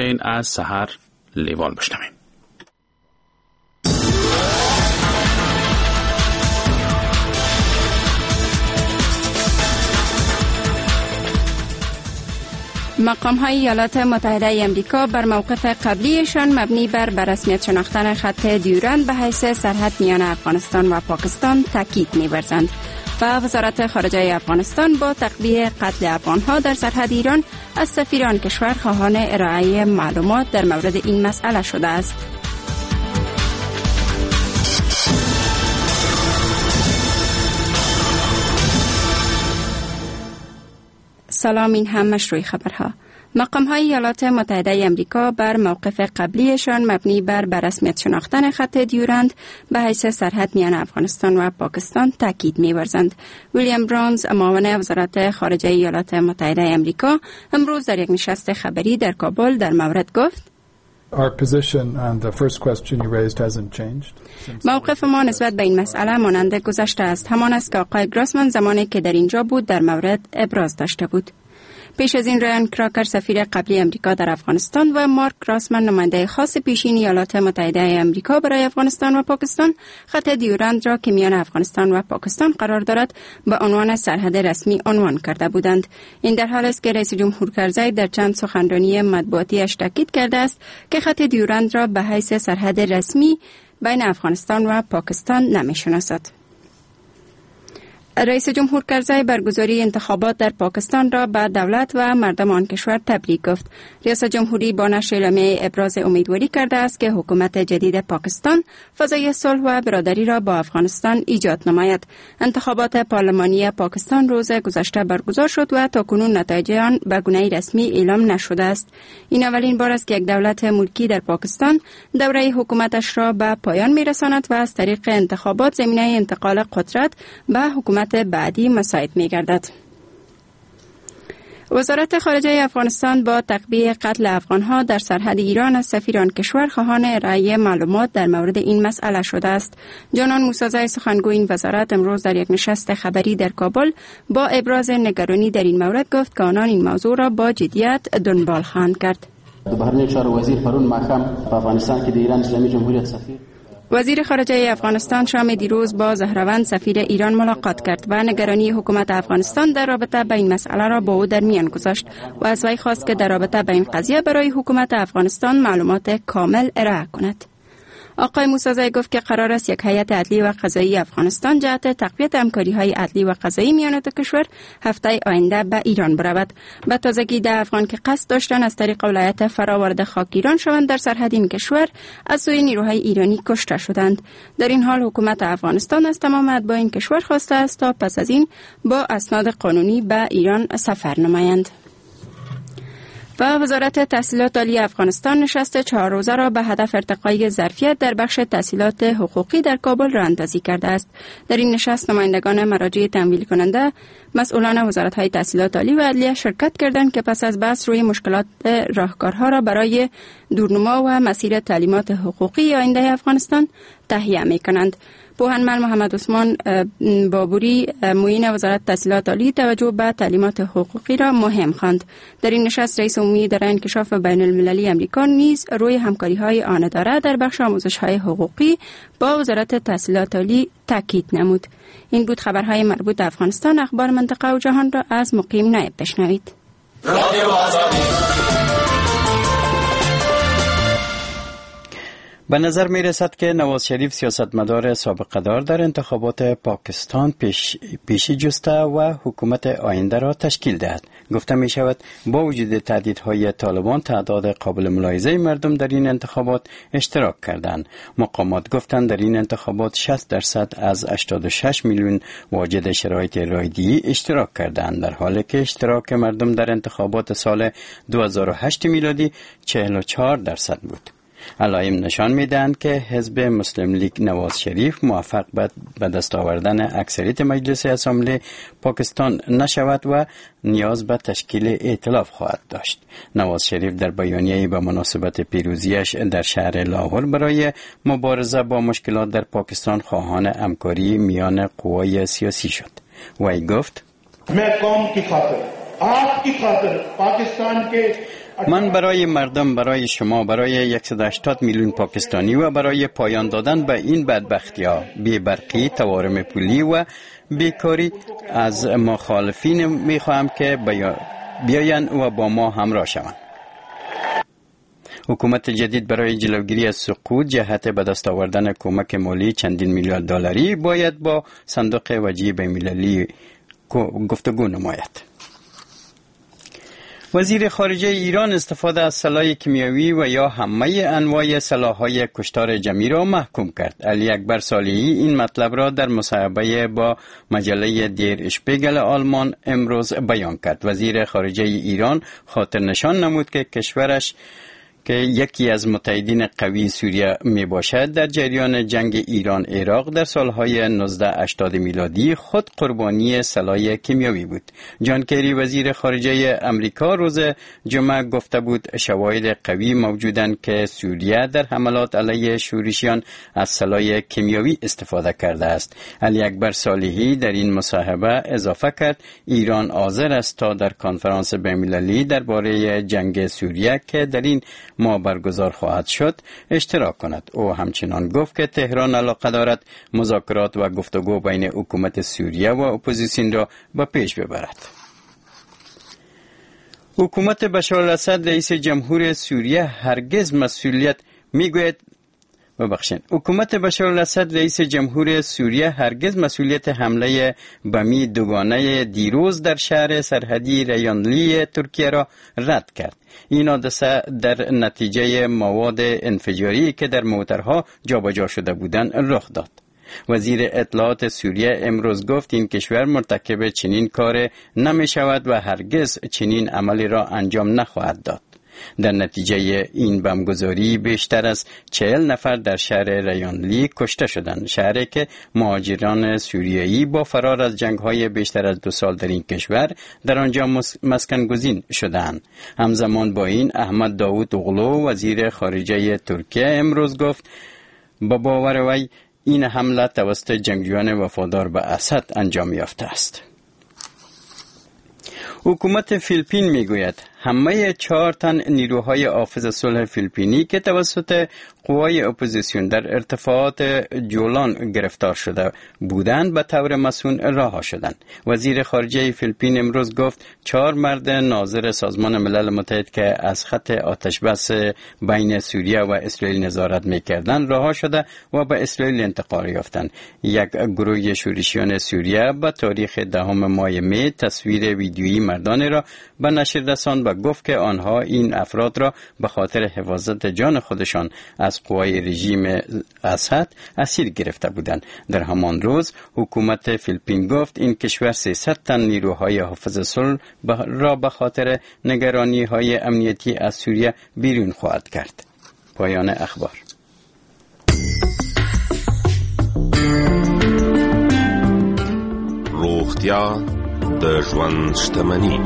بیاین از سحر لیوال بشنویم. مقام‌های ایالات متحده امریکا بر موقف قبلیشان مبنی بر رسمیت شناختن خط دیورند به حیث سرحد میان افغانستان و پاکستان تاکید می‌ورزند و وزارت خارجه افغانستان با تقویه قتل افغان‌ها در سرحد ایران از سفیران کشور خواهان ارائه معلومات در مورد این مسئله شده است. سلام، این هم مشروع خبرها. مقام‌های ایالات متحده امریکا بر موقف قبلیشان مبنی بر رسمیت شناختن خط دیورند به حیث سرحد میان افغانستان و پاکستان تاکید می‌ورزند. ویلیام برانز، معاون وزارت خارجه ایالات متحده امریکا، امروز در یک نشست خبری در کابل در مورد گفت: موقف ما نسبت به این مسئله مانند گذشته است، همان است که آقای گراسمن زمانی که در اینجا بود در مورد ابراز داشته بود. پیش از این رایان کراکر سفیر قبلی امریکا در افغانستان و مارک گراسمن نماینده خاص پیشین ایالات متحده امریکا برای افغانستان و پاکستان خط دیورند را که میان افغانستان و پاکستان قرار دارد به عنوان سرحد رسمی عنوان کرده بودند. این در حال است که رئیس جمهور کرزی در چند سخنرانی مطبوعاتی‌اش تاکید کرده است که خط دیورند را به حیث سرحد رسمی بین افغانستان و پاکستان نمی‌شناسد. رئیس جمهور کرزی برگزاری انتخابات در پاکستان را به دولت و مردم آن کشور تبریک گفت. ریاست جمهوری با نشر اعلامیه ابراز امیدواری کرده است که حکومت جدید پاکستان فضای صلح و برادری را با افغانستان ایجاد نماید. انتخابات پارلمانی پاکستان روز گذشته برگزار شد و تاکنون نتایج آن به گونه رسمی اعلام نشده است. این اولین بار است که یک دولت ملکی در پاکستان دوره حکومتش را به پایان می‌رساند و از طریق انتخابات زمینه انتقال قدرت به حکومت بعدی مساعد می گردد. وزارت خارجه افغانستان با تقویه قتل افغانها در سرحد ایران از سفیران کشور خواهان ارائه معلومات در مورد این مسئله شده است. جانان موسیزی، سخنگوی این وزارت، امروز در یک نشست خبری در کابل با ابراز نگرانی در این مورد گفت که آنان این موضوع را با جدیت دنبال خواهند کرد. بهرنی چارو وزیر پرون ماښام په افغانستان کې د ایران اسلامي جمهوریت سفیر وزیر خارجه افغانستان شام دیروز با زهروند سفیر ایران ملاقات کرد و نگرانی حکومت افغانستان در رابطه با این مسئله را با او در میان گذاشت و از وی خواست که در رابطه با این قضیه برای حکومت افغانستان معلومات کامل ارائه کند. آقای موسیزی گفت که قرار است یک هیئت عدلی و قضایی افغانستان جهت تقویت همکاری‌های عدلی و قضایی میان دو کشور هفته آینده به ایران برود. به تازگی 10 افغان که قصد داشتند از طریق ولایت فراورده خاک ایران شوند در سرحد این کشور از سوی نیروهای ایرانی کشته شدند. در این حال حکومت افغانستان از تمام اتباع این کشور خواسته است تا پس از این با اسناد قانونی به ایران سفر نمایند. و وزارت تحصیلات عالی افغانستان نشست 4 روزه را به هدف ارتقای ظرفیت در بخش تحصیلات حقوقی در کابل راه اندازی کرده است. در این نشست نمایندگان مراجع تمویل کننده، مسئولان وزارت‌های تحصیلات عالی و عدلیه شرکت کردند که پس از بحث روی مشکلات راهکارها را برای دورنما و مسیر تعلیمات حقوقی آینده افغانستان تهیه می‌کنند. پوهنمند محمد عثمان بابوری، معین وزارت تحصیلات عالی، توجه به تعلیمات حقوقی را مهم خواند. در این نشست رئیس عمومی اداره انکشاف بین المللی امریکا نیز روی همکاری‌های آن اداره در بخش آموزش‌های حقوقی با وزارت تحصیلات عالی تاکید نمود. این بود خبرهای مربوط به افغانستان. اخبار منطقه و جهان را از مقیم نایب بشنوید. به نظر می رسد که نواز شریف سیاستمدار سابقه دار در انتخابات پاکستان پیشی جسته و حکومت آینده را تشکیل دهد. گفته می شود با وجود تهدیدهای طالبان تعداد قابل ملاحظه مردم در این انتخابات اشتراک کردند. مقامات گفتند در این انتخابات 60% از 86 میلیون واجد شرایط رایده‌ای اشتراک کردند، در حالی که اشتراک مردم در انتخابات سال 2008 میلادی 44% بود. علائم نشان می‌دهند که حزب مسلم لیگ نواز شریف موفق به دست آوردن اکثریت مجلس اسامبله پاکستان نشود و نیاز به تشکیل ائتلاف خواهد داشت. نواز شریف در بیانیه‌ای به مناسبت پیروزیش در شهر لاهور برای مبارزه با مشکلات در پاکستان خواهان همکاری میان قوای سیاسی شد. وی گفت: मैं कौम की खातिर, आप की खातिर, पाकिस्तान के من برای مردم، برای شما، برای 180 میلیون پاکستانی و برای پایان دادن به این بدبختی‌ها، بی‌برقی، تورم پولی و بیکاری، از مخالفین میخواهم که بیاین و با ما همراه شوند. حکومت جدید برای جلوگیری از سقوط جهت به دست آوردن کمک مالی چندین میلیارد دلاری باید با صندوق وجیه بین‌المللی گفتگو نماید. وزیر خارجه ایران استفاده از سلاح کیمیایی و یا همه انواع سلاح‌های کشتار جمعی را محکوم کرد. علی اکبر صالحی این مطلب را در مصاحبه با مجله دیر اشپیگل آلمان امروز بیان کرد. وزیر خارجه ایران خاطر نشان نمود که کشورش که یکی از متحدین قوی سوریه می باشد در جریان جنگ ایران عراق در سالهای 1980 میلادی خود قربانی سلاح کیمیایی بود. جان کری وزیر خارجه امریکا روز جمعه گفته بود شواهد قوی موجودند که سوریه در حملات علیه شورشیان از سلاح کیمیایی استفاده کرده است. علی اکبر صالحی در این مصاحبه اضافه کرد ایران حاضر است تا در کنفرانس بین‌المللی درباره جنگ سوریه که در این ما برگزار خواهد شد اشتراک کند. او همچنان گفت که تهران علاقه دارد مذاکرات و گفتگو بین حکومت سوریه و اپوزیسیون را به پیش ببرد. حکومت بشار الاسد رئیس جمهور سوریه هرگز مسئولیت حکومت بشار الاسد رئیس جمهور سوریه هرگز مسئولیت حمله بمی دوگانه دیروز در شهر سرحدی ریانلی ترکیه را رد کرد. این حادثه در نتیجه مواد انفجاری که در موترها جابجا شده بودند رخ داد. وزیر اطلاعات سوریه امروز گفت این کشور مرتکب چنین کار نمی شود و هرگز چنین عملی را انجام نخواهد داد. در نتیجه این بمبگذاری بیشتر از 40 نفر در شهر ریانلی کشته شدند. شهری که مهاجران سوریایی با فرار از جنگ‌های بیشتر از 2 سال در این کشور در آنجا مسکن گزین شدند. همزمان با این احمد داوود اوغلو وزیر خارجه ترکیه امروز گفت با باور وی این حمله توسط جنگجویان وفادار به اسد انجام یافته است. حکومت فیلیپین میگوید همه 4 تن نیروهای حافظ صلح فیلیپینی که توسط قوای اپوزیسیون در ارتفاعات جولان گرفتار شده بودند به طور مسئول رها شدند. وزیر خارجه فیلیپین امروز گفت 4 مرد ناظر سازمان ملل متحد که از خط آتش بس بین سوریه و اسرائیل نظارت میکردند رها شده و به اسرائیل انتقال یافتند. یک گروه شورشیان سوریه به تاریخ 10 ماه می تصویر ویدیویی مردان را به نشر رساند و گفت که آنها این افراد را به خاطر حفاظت جان خودشان از قوای رژیم اسد اسیر گرفته بودند. در همان روز حکومت فیلیپین گفت این کشور 300 تن نیروهای حافظ صلح را به خاطر نگرانی‌های امنیتی از سوریه بیرون خواهد کرد. پایان اخبار. روغتیا د ژوند شتمني.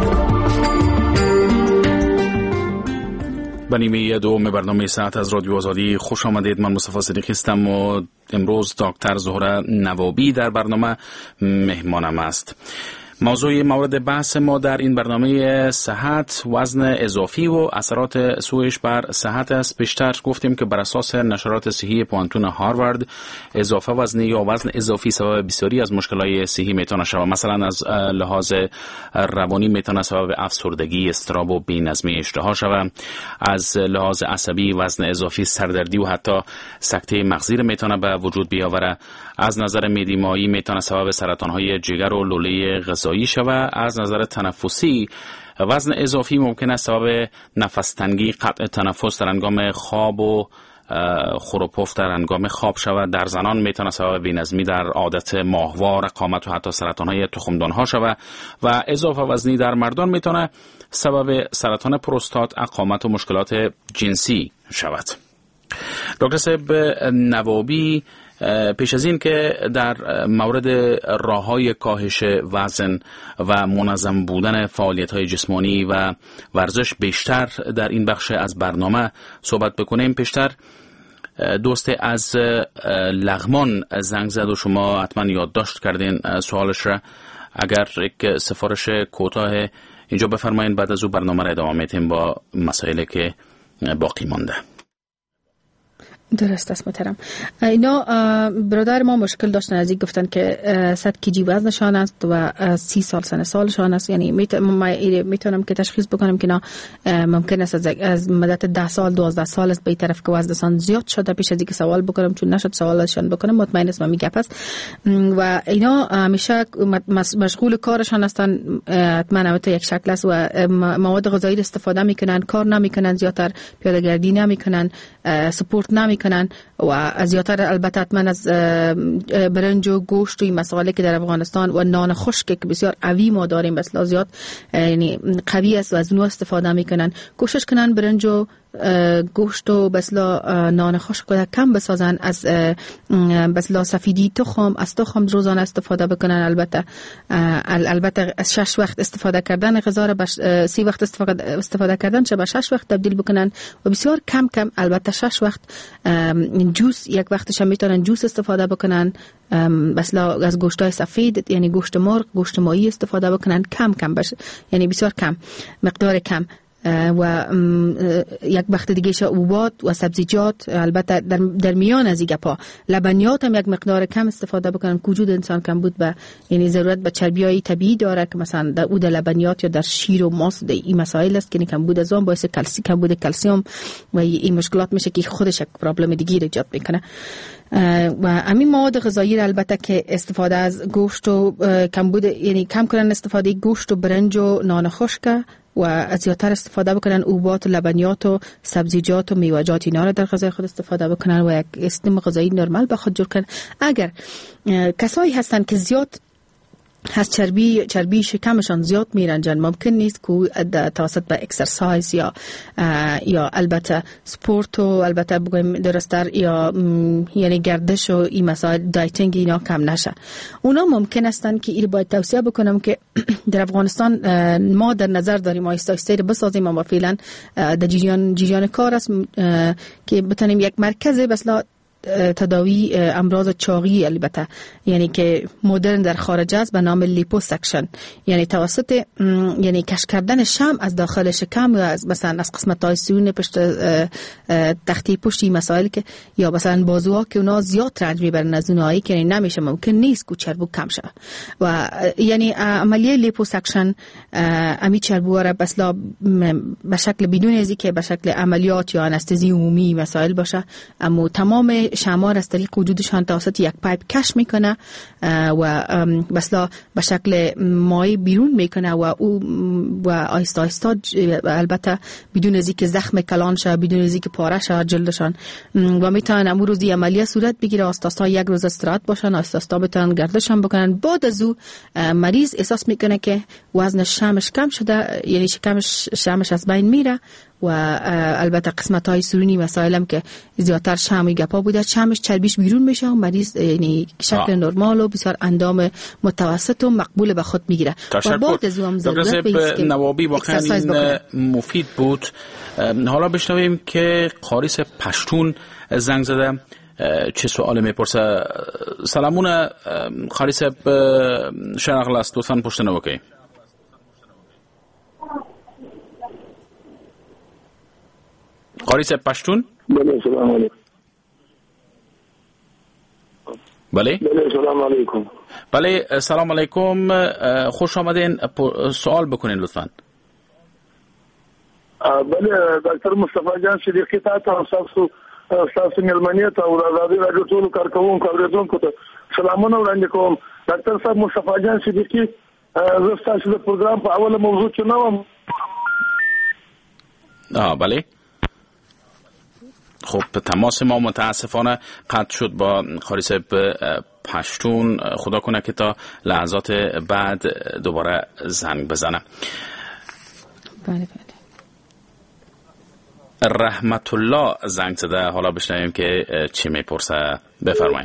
به نیمه دوم برنامه ساعت از رادیو آزادی خوش آمدید. من مصطفی صدیقی هستم و امروز دکتر زهره نوابی در برنامه مهمانم است. موضوع مورد بحث ما در این برنامه صحت، وزن اضافی و اثرات سویش بر صحت است. پیشتر گفتیم که بر اساس نشرات صحی پوانتون هاروارد اضافه وزنی یا وزن اضافی سبب بسیاری از مشکلات صحی میتونه شود. مثلا از لحاظ روانی میتونه سبب افسردگی، اضطراب و بی‌نظمی اشتها شود. از لحاظ عصبی وزن اضافی سردردی و حتی سکته مغزی میتونه به وجود بیاوره. از نظر میدیمایی میتونه سبب سرطان‌های جگر و لوله غذایی شود. از نظر تنفسی وزن اضافی ممکن است سبب نفس تنگی، قطع تنفس در هنگام خواب و خروپف در هنگام خواب شود. در زنان میتونه سبب بی‌نظمی در عادت ماهوار، قامت و حتی سرطان‌های تخمدان‌ها شود و اضافه وزنی در مردان میتونه سبب سرطان پروستات، قامت و مشکلات جنسی شود. دکتر صاحب نوابی، پیش از این که در مورد راه‌های کاهش وزن و منظم بودن فعالیت‌های جسمانی و ورزش بیشتر در این بخش از برنامه صحبت بکنیم، پیشتر دوست از لغمان زنگ زد و شما حتما یادداشت کردین سوالش را. اگر یک سفارش کوتاه اینجا بفرمایید، بعد از او برنامه را ادامه میتیم با مسائلی که باقی مانده. درست است محترم. اینا برادر ما مشکل داشتن، از این گفتن که 100 کیجی وزنشان است و 30 سال سن سالشان است. یعنی میتونم که تشخیص بکنم که ممکن است از مدت 10 سال 12 سال است به طرف که وزنشان زیاد شده. پیش از اینکه سوال بکنم، چون نشد سوالشان بکنم، مطمئن است میگه پس. و اینا همیشه مشغول کارشان هستن، حتما البته یک شکل است و مواد غذایی استفاده میکنن، کار نمیکنن، زیاتر پیاده‌گردی نمیکنن، سپورت نمیکنن و زیاتر البته حتما از برنج و گوشت و این مسائلی که در افغانستان و نان خشک که بسیار قوی ما داریم، بس زیاد یعنی قوی است و از نو استفاده میکنن. کوشش کنن برنج و گوشت و بسلا نان خشک رو کم بسازن، از بسلا سفیدی تخم، از تخم روزانه استفاده بکنن. البته از 6 وقت استفاده کردن غذا رو 30 وقت استفاده کردن چه به 6 وقت تبدیل بکنن و بسیار کم کم. البته 6 وقت جوس یک وقتش هم میتونن جوس استفاده بکنن، بسلا از گوشتای سفید یعنی گوشت مرغ، گوشت ماهی استفاده بکنن، کم کم باشه، یعنی بسیار کم، مقدار کم. و یک وقت دیگه حبوبات و سبزیجات، البته در میان از این گپا لبنیات هم یک مقدار کم استفاده بکنن. وجود انسان کمبود به یعنی ضرورت به چربیای طبیعی داره که مثلا در اود لبنیات یا در شیر و ماست این مسائل است که کمبود از اون باعث کمبود کلسیم و این مشکلات میشه که خودش یک پرابلم دیگه ایجاد میکنه. و همین مواد غذایی البته که استفاده از گوشت و کمبود یعنی کم کردن استفاده گوشت و برنج و نان خشک و زیادتر استفاده بکنن حبوبات و لبنیات و سبزیجات و میوه‌جات، اینا رو در غذای خود استفاده بکنن و یک سیستم غذایی نرمال به خود جور کنن. اگر کسایی هستن که زیاد از چربی شکمشان زیاد میرنجن، ممکن نیست که توسط به اکسرسایز یا البته سپورت و البته بگویم درست‌تر یا یعنی گردش و این مسائل دایتینگ اینا کم نشه. اونا ممکن هستن که این باید توصیه بکنم که در افغانستان ما در نظر داریم آیسته بسازیم، اما فعلا در جریان کار است که بتونیم یک مرکز بسلا تداوی امراض چاقی البته یعنی که مدرن در خارج است به نام لیپوسکشن، یعنی توسط یعنی کش کردن شم از داخل شکم یا از مثلا از قسمت‌های سون پشت تختی پشتی مسائل که یا مثلا بازوها که اونا زیاد رنج میبرن از اونایی که نمیشه، ممکن نیست که چربو کم شه و یعنی عملیه لیپوسکشن امی چربو را بسلا به شکل بدون ازی که به شکل عملیات یا آنستزی عمومی مسائل باشه، اما تمام شمار از طریق وجودشان توسط یک پایپ کش میکنه و بسلا به شکل مای بیرون میکنه و آیستا آیستا البته بدون از اینکه زخم کلان شه، بدون از اینکه پاره شه جلدشان و میتونن امروز روزی عملیه صورت بگیره. آستاستا یک روز استراحت باشن، آستاستا بتونن گردشان بکنن. بعد از او مریض احساس میکنه که وزن شمش کم شده، یعنی شمش از بین میره و البته قسمت‌های سرونی مسائلم که زیادتر شمی گپا بوده، شمش چربیش بیرون میشه و مریض یعنی شکل نرمال و بسیار اندام متوسط و مقبول به خود میگیره. و بعد از اون ضرورت به نوابی واقعا این مفید بود. حالا بشنویم که قاریس پشتون زنگ زده، چه سوال میپرسه. سلامونه قاریس شنقل است، لطفاً پشت نوکی. قاریس پشتون. بله سلام علیکم. بله سلام علیکم. بله سلام علیکم، خوش آمدین. سوال بکنین لطفاً. بله دکتر مصطفی جان صدیقی تاسو تاسو ملمنیت او راځي راځو ټول کارکوونکو اوریدونکو ته سلامونه وړاندې کوم. ډاکټر صاحب مصطفی جان صدیقی زه تاسو د پروګرام په اوله موضوع کې نه وم. بله خب تماس ما متاسفانه قطع شد با قاریس پشتون. خدا کنه که تا لحظات بعد دوباره زنگ بزنه. بله. رحمت الله زنگ زده، حالا بشنویم که چی میپرسه. بفرمایید.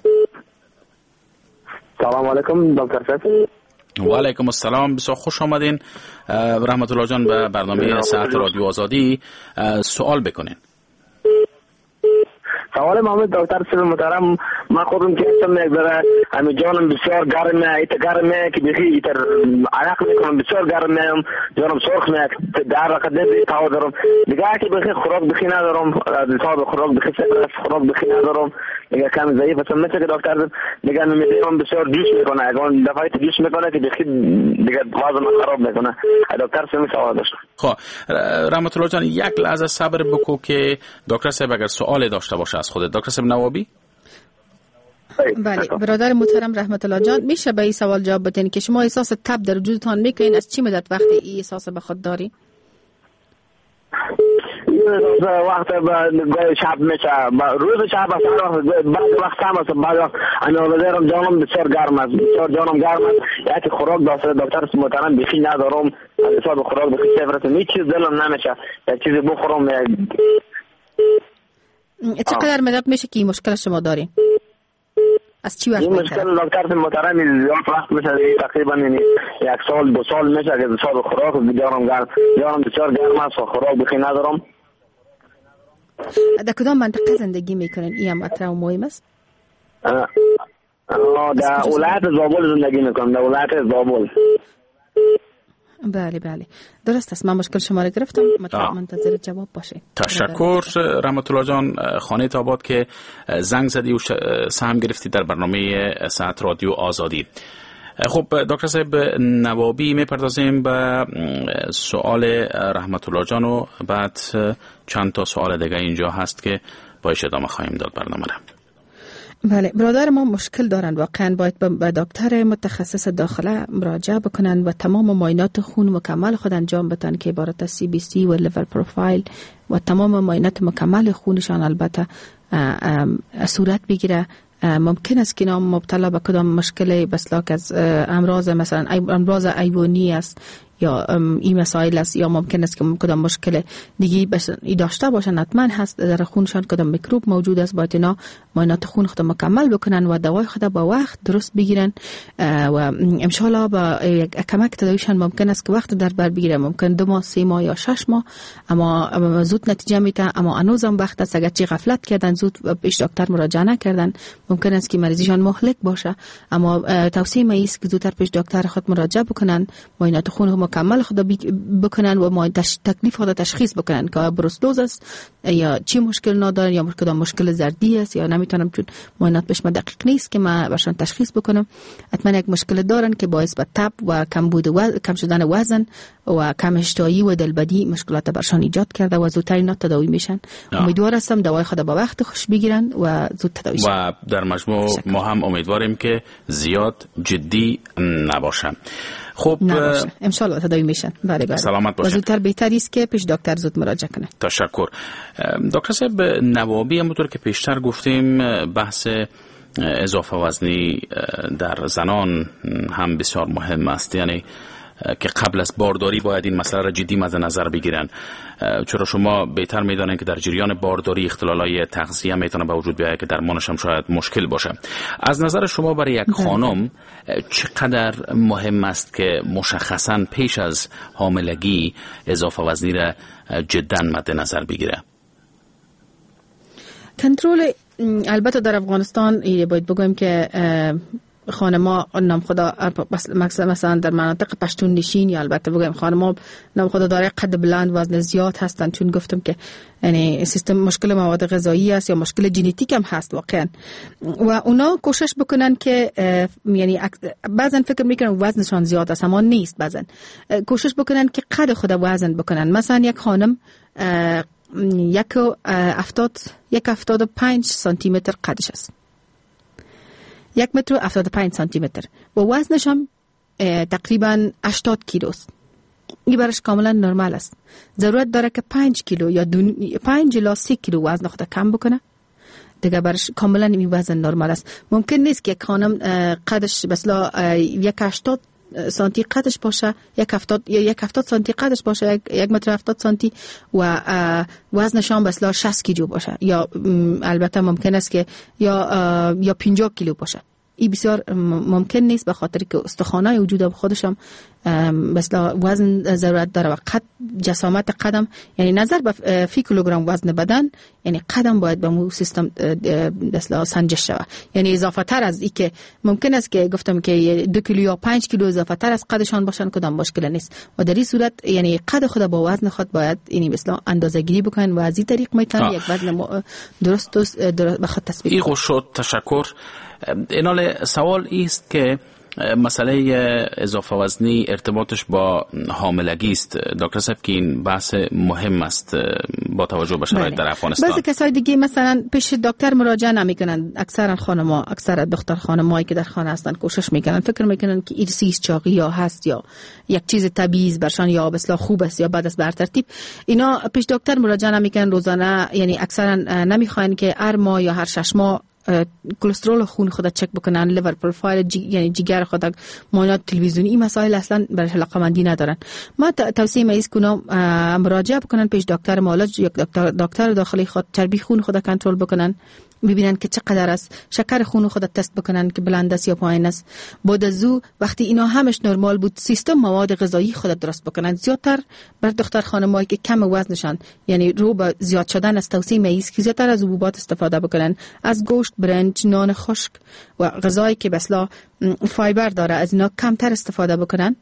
سلام علیکم دکتر صاحب. و علیکم السلام، بسیار خوش آمدین رحمت الله جان به برنامه ساعت رادیو آزادی. سوال بکنین. سوال محمد دکتر صاحب محترم، من خودم که هستم میگذره همین جانم بسیار گرمه گرمه که بخی ایتر عرق میکنم بسیار گرمه جانم سرخ میاد در وقت نبی تاو دارم دیگه که بخی خوراک بخی ندارم حساب خوراک بخی خوراک بخی ندارم دیگه کم ضعیف هستم مثل که دکتر دیگه میدونم بسیار جوش میکنه اگه دفعه جوش میکنه که بخی دیگه وزن خراب میکنه دکتر سمی سوال داشت. خب رحمت الله جان یک لحظه صبر بکو که دکتر صاحب اگر سوالی داشته باشه از خودت. دکتر صاحب نوابی. بله برادر محترم رحمت الله جان میشه به این سوال جواب بدین که شما احساس تب در وجودتان میکنین از چی مدت وقتی این احساس به خود داری؟ وقت با شب میشه روز شب بعد وقت هم است بعد انا بذارم جانم بسیار گرم است بسیار جانم گرم است یکی خوراک دکتر محترم بخی ندارم حساب خوراک بخی صفر هیچ چیز دلم نمیشه یک چیزی بخورم. چقدر مدت میشه که این مشکل شما دارین؟ از چی وقت این مشکل دکتر محترم زیاد وقت میشه تقریبا یک سال دو سال میشه که حساب خوراک جانم بسیار گرم است و خوراک بخی ندارم. در کدام منطقه زندگی میکنین؟ این هم مطرح و مهم است. در ولایت زابل زندگی میکنم در ولایت زابل. بله بله درست است. من مشکل شما را گرفتم. منتظر جواب باشید. تشکر رحمت الله جان. خانه آباد که زنگ زدی و سهم گرفتی در برنامه ساعت رادیو آزادی. خب دکتر صاحب نوابی میپردازیم به سوال رحمت الله جان و بعد چند تا سوال دیگه اینجا هست که باید ادامه خواهیم داد برنامه را. بله برادر ما مشکل دارن واقعا باید به دکتر متخصص داخله مراجعه بکنن و تمام معاینات خون مکمل خود انجام بدن که عبارت از CBC و لیور پروفایل و تمام معاینات مکمل خونشان البته صورت بگیره. ممکن است که نام مبتلا به کدام مشکل بسلاک از امراض مثلا امراض ایوانی است یا این مسائل است یا ممکن است که کدام مشکل دیگه داشته باشن حتما هست در خونشان کدام میکروب موجود است باید اینا معاینات خون خود مکمل بکنن و دوای خود با وقت درست بگیرن و ان شاء الله با کمک تداویشان ممکن است که وقت در بر بگیره ممکن 2 ماه 3 ماه یا 6 ماه اما زود نتیجه میده اما هنوزم وقت است اگر چی غفلت کردن زود پیش دکتر مراجعه نکردن ممکن است که مریضیشان مهلک باشه اما توصیه می است که زودتر پیش دکتر خود مراجعه بکنن معاینات خون مکمل خود بکنن و تکلیف خود تشخیص بکنن که بروسلوز است یا چی مشکل ندارن یا کدام مشکل زردی است یا نمیتونم چون معاینات پیش ما دقیق نیست که ما برشان تشخیص بکنم. حتما یک مشکل دارن که باعث به تب و کم شدن وزن و کم اشتهایی و دلبدی مشکلات برشان ایجاد کرده و زودتر اینا تداوی میشن. امیدوار هستم دوای خود با وقت خوش بگیرن و زود تداوی شن. و در مجموع ما هم امیدواریم که زیاد جدی نباشه. خب ان شاء الله تداوی میشن. بله سلامت باشن. و زودتر بهتری است که پیش دکتر زود مراجعه کنه. تشکر. دکتر صاحب نوابی همونطور که پیشتر گفتیم بحث اضافه وزنی در زنان هم بسیار مهم است، یعنی که قبل از بارداری باید این مسئله را جدی مد نظر بگیرن، چرا شما بهتر میدانید که در جریان بارداری اختلالای تغذیه میتونه به وجود بیاید که درمانش هم شاید مشکل باشه. از نظر شما برای یک خانم چقدر مهم است که مشخصا پیش از حاملگی اضافه وزنی را جدا مد نظر بگیره؟ کنترل البته در افغانستان باید بگویم که خانما نام خدا مثلا در مناطق پشتون نشین یا البته بگویم خانما نام خدا داره قد بلند وزن زیاد هستن، چون گفتم که یعنی سیستم مشکل مواد غذایی است یا مشکل ژنتیک هم هست واقعا و اونا کوشش بکنن که یعنی بعضن فکر میکنن وزنشان زیاد است اما نیست، بعضن کوشش بکنن که قد خود وزن بکنن. مثلا یک خانم 1.75 سانتی متر قدش است، 1.75 سانتی متر و وزنش هم تقریبا 80 کیلو است. این برش کاملا نرمال است. ضرورت داره که 5 کیلو یا 5 الی 3 کیلو وزن خود کم بکنه، دیگه برش کاملا این وزن نرمال است. ممکن نیست که یک خانم قدش مثلا 1.80 سانتی قدش باشه، 1.70 سانتی قدش باشه، 1.70 متر سانتی و وزنش هم مثلا 60 کیلو باشه، یا البته ممکن است که یا 50 کیلو باشه. این بسیار ممکن نیست، به خاطر که استخوان‌های وجود خودش هم مثلا وزن ضرورت داره و جسامت قدم، یعنی نظر به فی کیلوگرم وزن بدن، یعنی قدم باید به مو سیستم مثلا سنجش شود. یعنی اضافه تر از این که ممکن است که گفتم که 2 کیلو یا 5 کیلو اضافه تر از قدشان باشن کدام مشکل نیست، و در این صورت یعنی قد خود با وزن خود باید یعنی مثلا اندازه‌گیری بکنن و از این طریق میتونن یک وزن درست به خود تثبیت کنن. این شد. تشکر. اینال سوال است که مسئله اضافه وزنی ارتباطش با حاملگی است. دکتر صاحب که این بحث مهم است با توجه به شرایط در افغانستان. بعضی کسای دیگه مثلا پیش دکتر مراجعه نمیکنن، اکثرا خانم‌ها، اکثر دختر خانمایی که در خانه هستن کوشش میکنن، فکر میکنن که ایرسیس چاقی یا هست یا یک چیز طبیعی برشان یا بسلا خوب است یا بد است. بر ترتیب اینا پیش دکتر مراجعه نمیکنن روزانه، یعنی اکثرا نمیخواین که هر ماه یا هر 6 ماه کلسترول خون خود چک بکنن، لیور پروفایل یعنی جگر خود، معاینات تلویزیونی. این مسائل اصلا برای علاقه‌مندی ندارن. ما توصیه می‌کنم کنم مراجعه بکنن پیش دکتر معالج یا دکتر داخلی خود، چربی خون خود کنترل بکنن، ببینن که چقدر است، شکر خون خود تست بکنن که بلند است یا پایین است. بعد از او وقتی اینا همش نرمال بود، سیستم مواد غذایی خود درست بکنن. زیادتر بر دختر خانمایی که کم وزنشان یعنی رو به زیاد شدن است، توصیه می‌کنم که زیادتر از حبوبات استفاده بکنن، از گوشت، برنج، نان خشک و غذایی که مثلا فایبر داره از اینا کمتر استفاده بکنن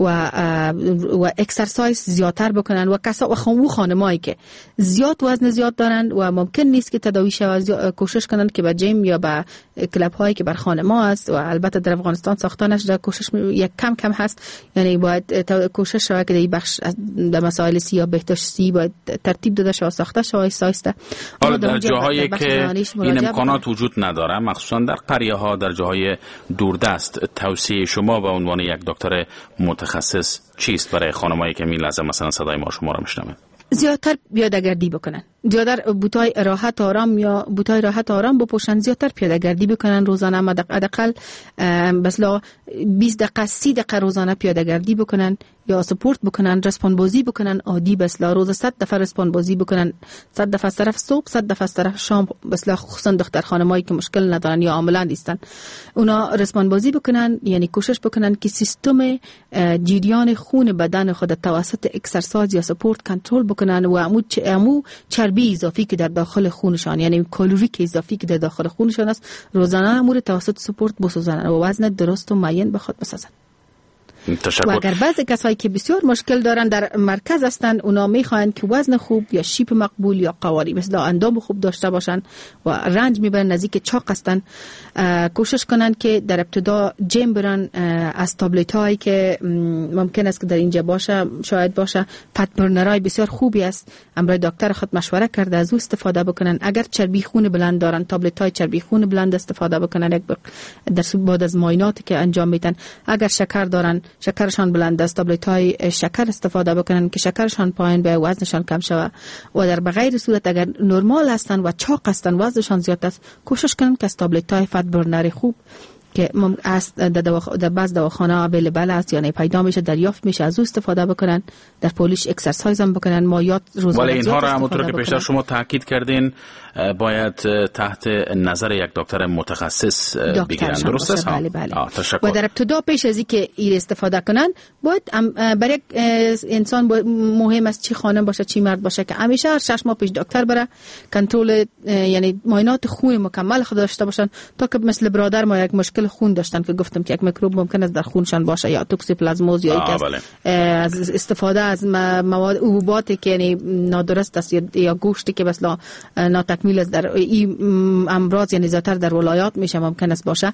و اکسرسایز زیادتر بکنن. و خانمایی که زیاد وزن زیاد دارن و ممکن نیست که تداوی شود، کوشش کنن که به جیم یا به کلاب هایی که بر خانما است و البته در افغانستان ساخته نشده، کوشش یک کم هست، یعنی باید کوشش شود که در بخش در مسائل یا بهداشتی باید ترتیب داده شود، ساخته شود آهسته. حالا در جاهایی که این امکانات وجود نداره، مخصوصا در قریه ها، در جاهای دوردست، توصیه شما به عنوان یک دکتر متخصص چیست برای خانمایی که این لحظه مثلا صدای ما شما را میشنوند؟ زیادتر پیاده‌گردی بکنن، زیادتر بوتای راحت آرام یا بوتای راحت آرام بپوشن، زیادتر پیاده‌گردی بکنن روزانه، حداقل مثلا 20 دقیقه 30 دقیقه روزانه پیاده‌گردی بکنن یا سپورت بکنن، رسپان بازی بکنن عادی، مثلا روز 100 دفعه رسپان بازی بکنن، 100 دفعه از طرف صبح، 100 دفعه از طرف شام، مثلا خصوصا دختر خانمایی که مشکل ندارن یا عاملان نیستن، اونا رسپان بازی بکنن، یعنی کوشش بکنن که سیستم جریان خون بدن خود توسط اکسرسایز یا سپورت کنترل بکنن و عمو چربی اضافی که در داخل خونشان، یعنی کالری که اضافی که در داخل خونشان است، روزانه امور توسط سپورت بسازن و وزن درست و معین به خود بسازن. تشکر. و اگر بعضی کسایی که بسیار مشکل دارن در مرکز هستن، اونا میخواین که وزن خوب یا شیپ مقبول یا قواری مثلا اندام خوب داشته باشن و رنج میبرن نزدیک چاق هستن، کوشش کنن که در ابتدا جیم برن، از تابلت هایی که ممکن است که در اینجا باشه، شاید باشه، پت برنرای بسیار خوبی است، امروز دکتر خود مشوره کرده از او استفاده بکنن. اگر چربی خون بلند دارن، تابلت های چربی خون بلند استفاده بکنن در بعد از معایناتی که انجام میدن. اگر شکر دارن، شکرشان بلند است، تابلت های شکر استفاده بکنن که شکرشان پایین به وزنشان کم شود. و در بغیر صورت اگر نرمال هستن و چاق هستن، وزنشان زیاد است، کوشش کنن که از تابلت های فت برنر خوب که در بعض دواخانه اویلیبل است، یعنی پیدا میشه، دریافت میشه، از او استفاده بکنن. در پولیش اکسرسایز هم بکنن، مایات روزانه. ولی اینها را همونطور که پیشتر شما تاکید کردین باید تحت نظر یک دکتر متخصص بگیرن، درست است؟ بله بله. تشکر. و در ابتدا پیش از اینکه این استفاده کنن، باید برای یک انسان مهم است چی خانم باشه چی مرد باشه که همیشه هر 6 ماه پیش دکتر بره، کنترل یعنی معاینات خون مکمل خود داشته باشن، تا که مثل برادر ما یک مشکل خون داشتن که گفتم که یک میکروب ممکن است در خونشان باشه یا توکسیپلازموز یا از استفاده از مواد حبوباتی که یعنی نادرست است یا گوشتی که مثلا ناتکمیل است در این امراض، یعنی زیادتر در ولایات میشه ممکن است باشه،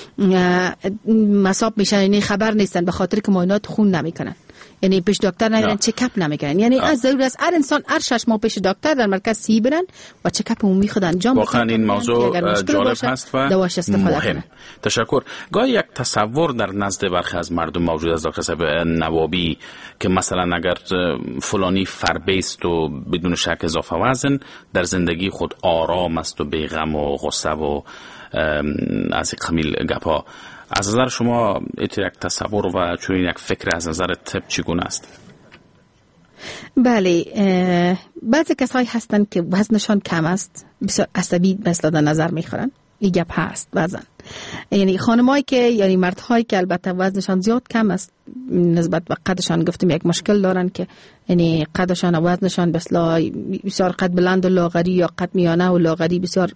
مصاب میشن، یعنی خبر نیستن به خاطر که معاینات خون نمیکنن، یعنی پیش دکتر نمیرن، چکاپ نمیکنن. یعنی از ضرورت است هر انسان هر 6 ماه پیش دکتر در مرکز سی برن و چکاپ عمومی خود انجام بدن. واقعا این موضوع جالب هست و مهم. تشکر. گاهی یک تصور در نزد برخی از مردم موجود است دکتر صاحب نوابی که مثلا اگر فلانی فربیست و بدون شک اضافه وزن در زندگی خود آرام است و بی‌غم و غصه و از قبیل گپا، از نظر شما یک تصور و چون یک فکر از نظر طب چگونه است؟ بله، بعضی کسایی هستن که وزنشان کم است، بسیار عصبی مثلا در نظر میخورن، این گپ هست بعضن. یعنی خانمایی که یعنی مردهایی که البته وزنشان زیاد کم است نسبت به قدشان، گفتیم یک مشکل دارن که یعنی قدشان و وزنشان بسیار قد بلند و لاغری یا قد میانه و لاغری بسیار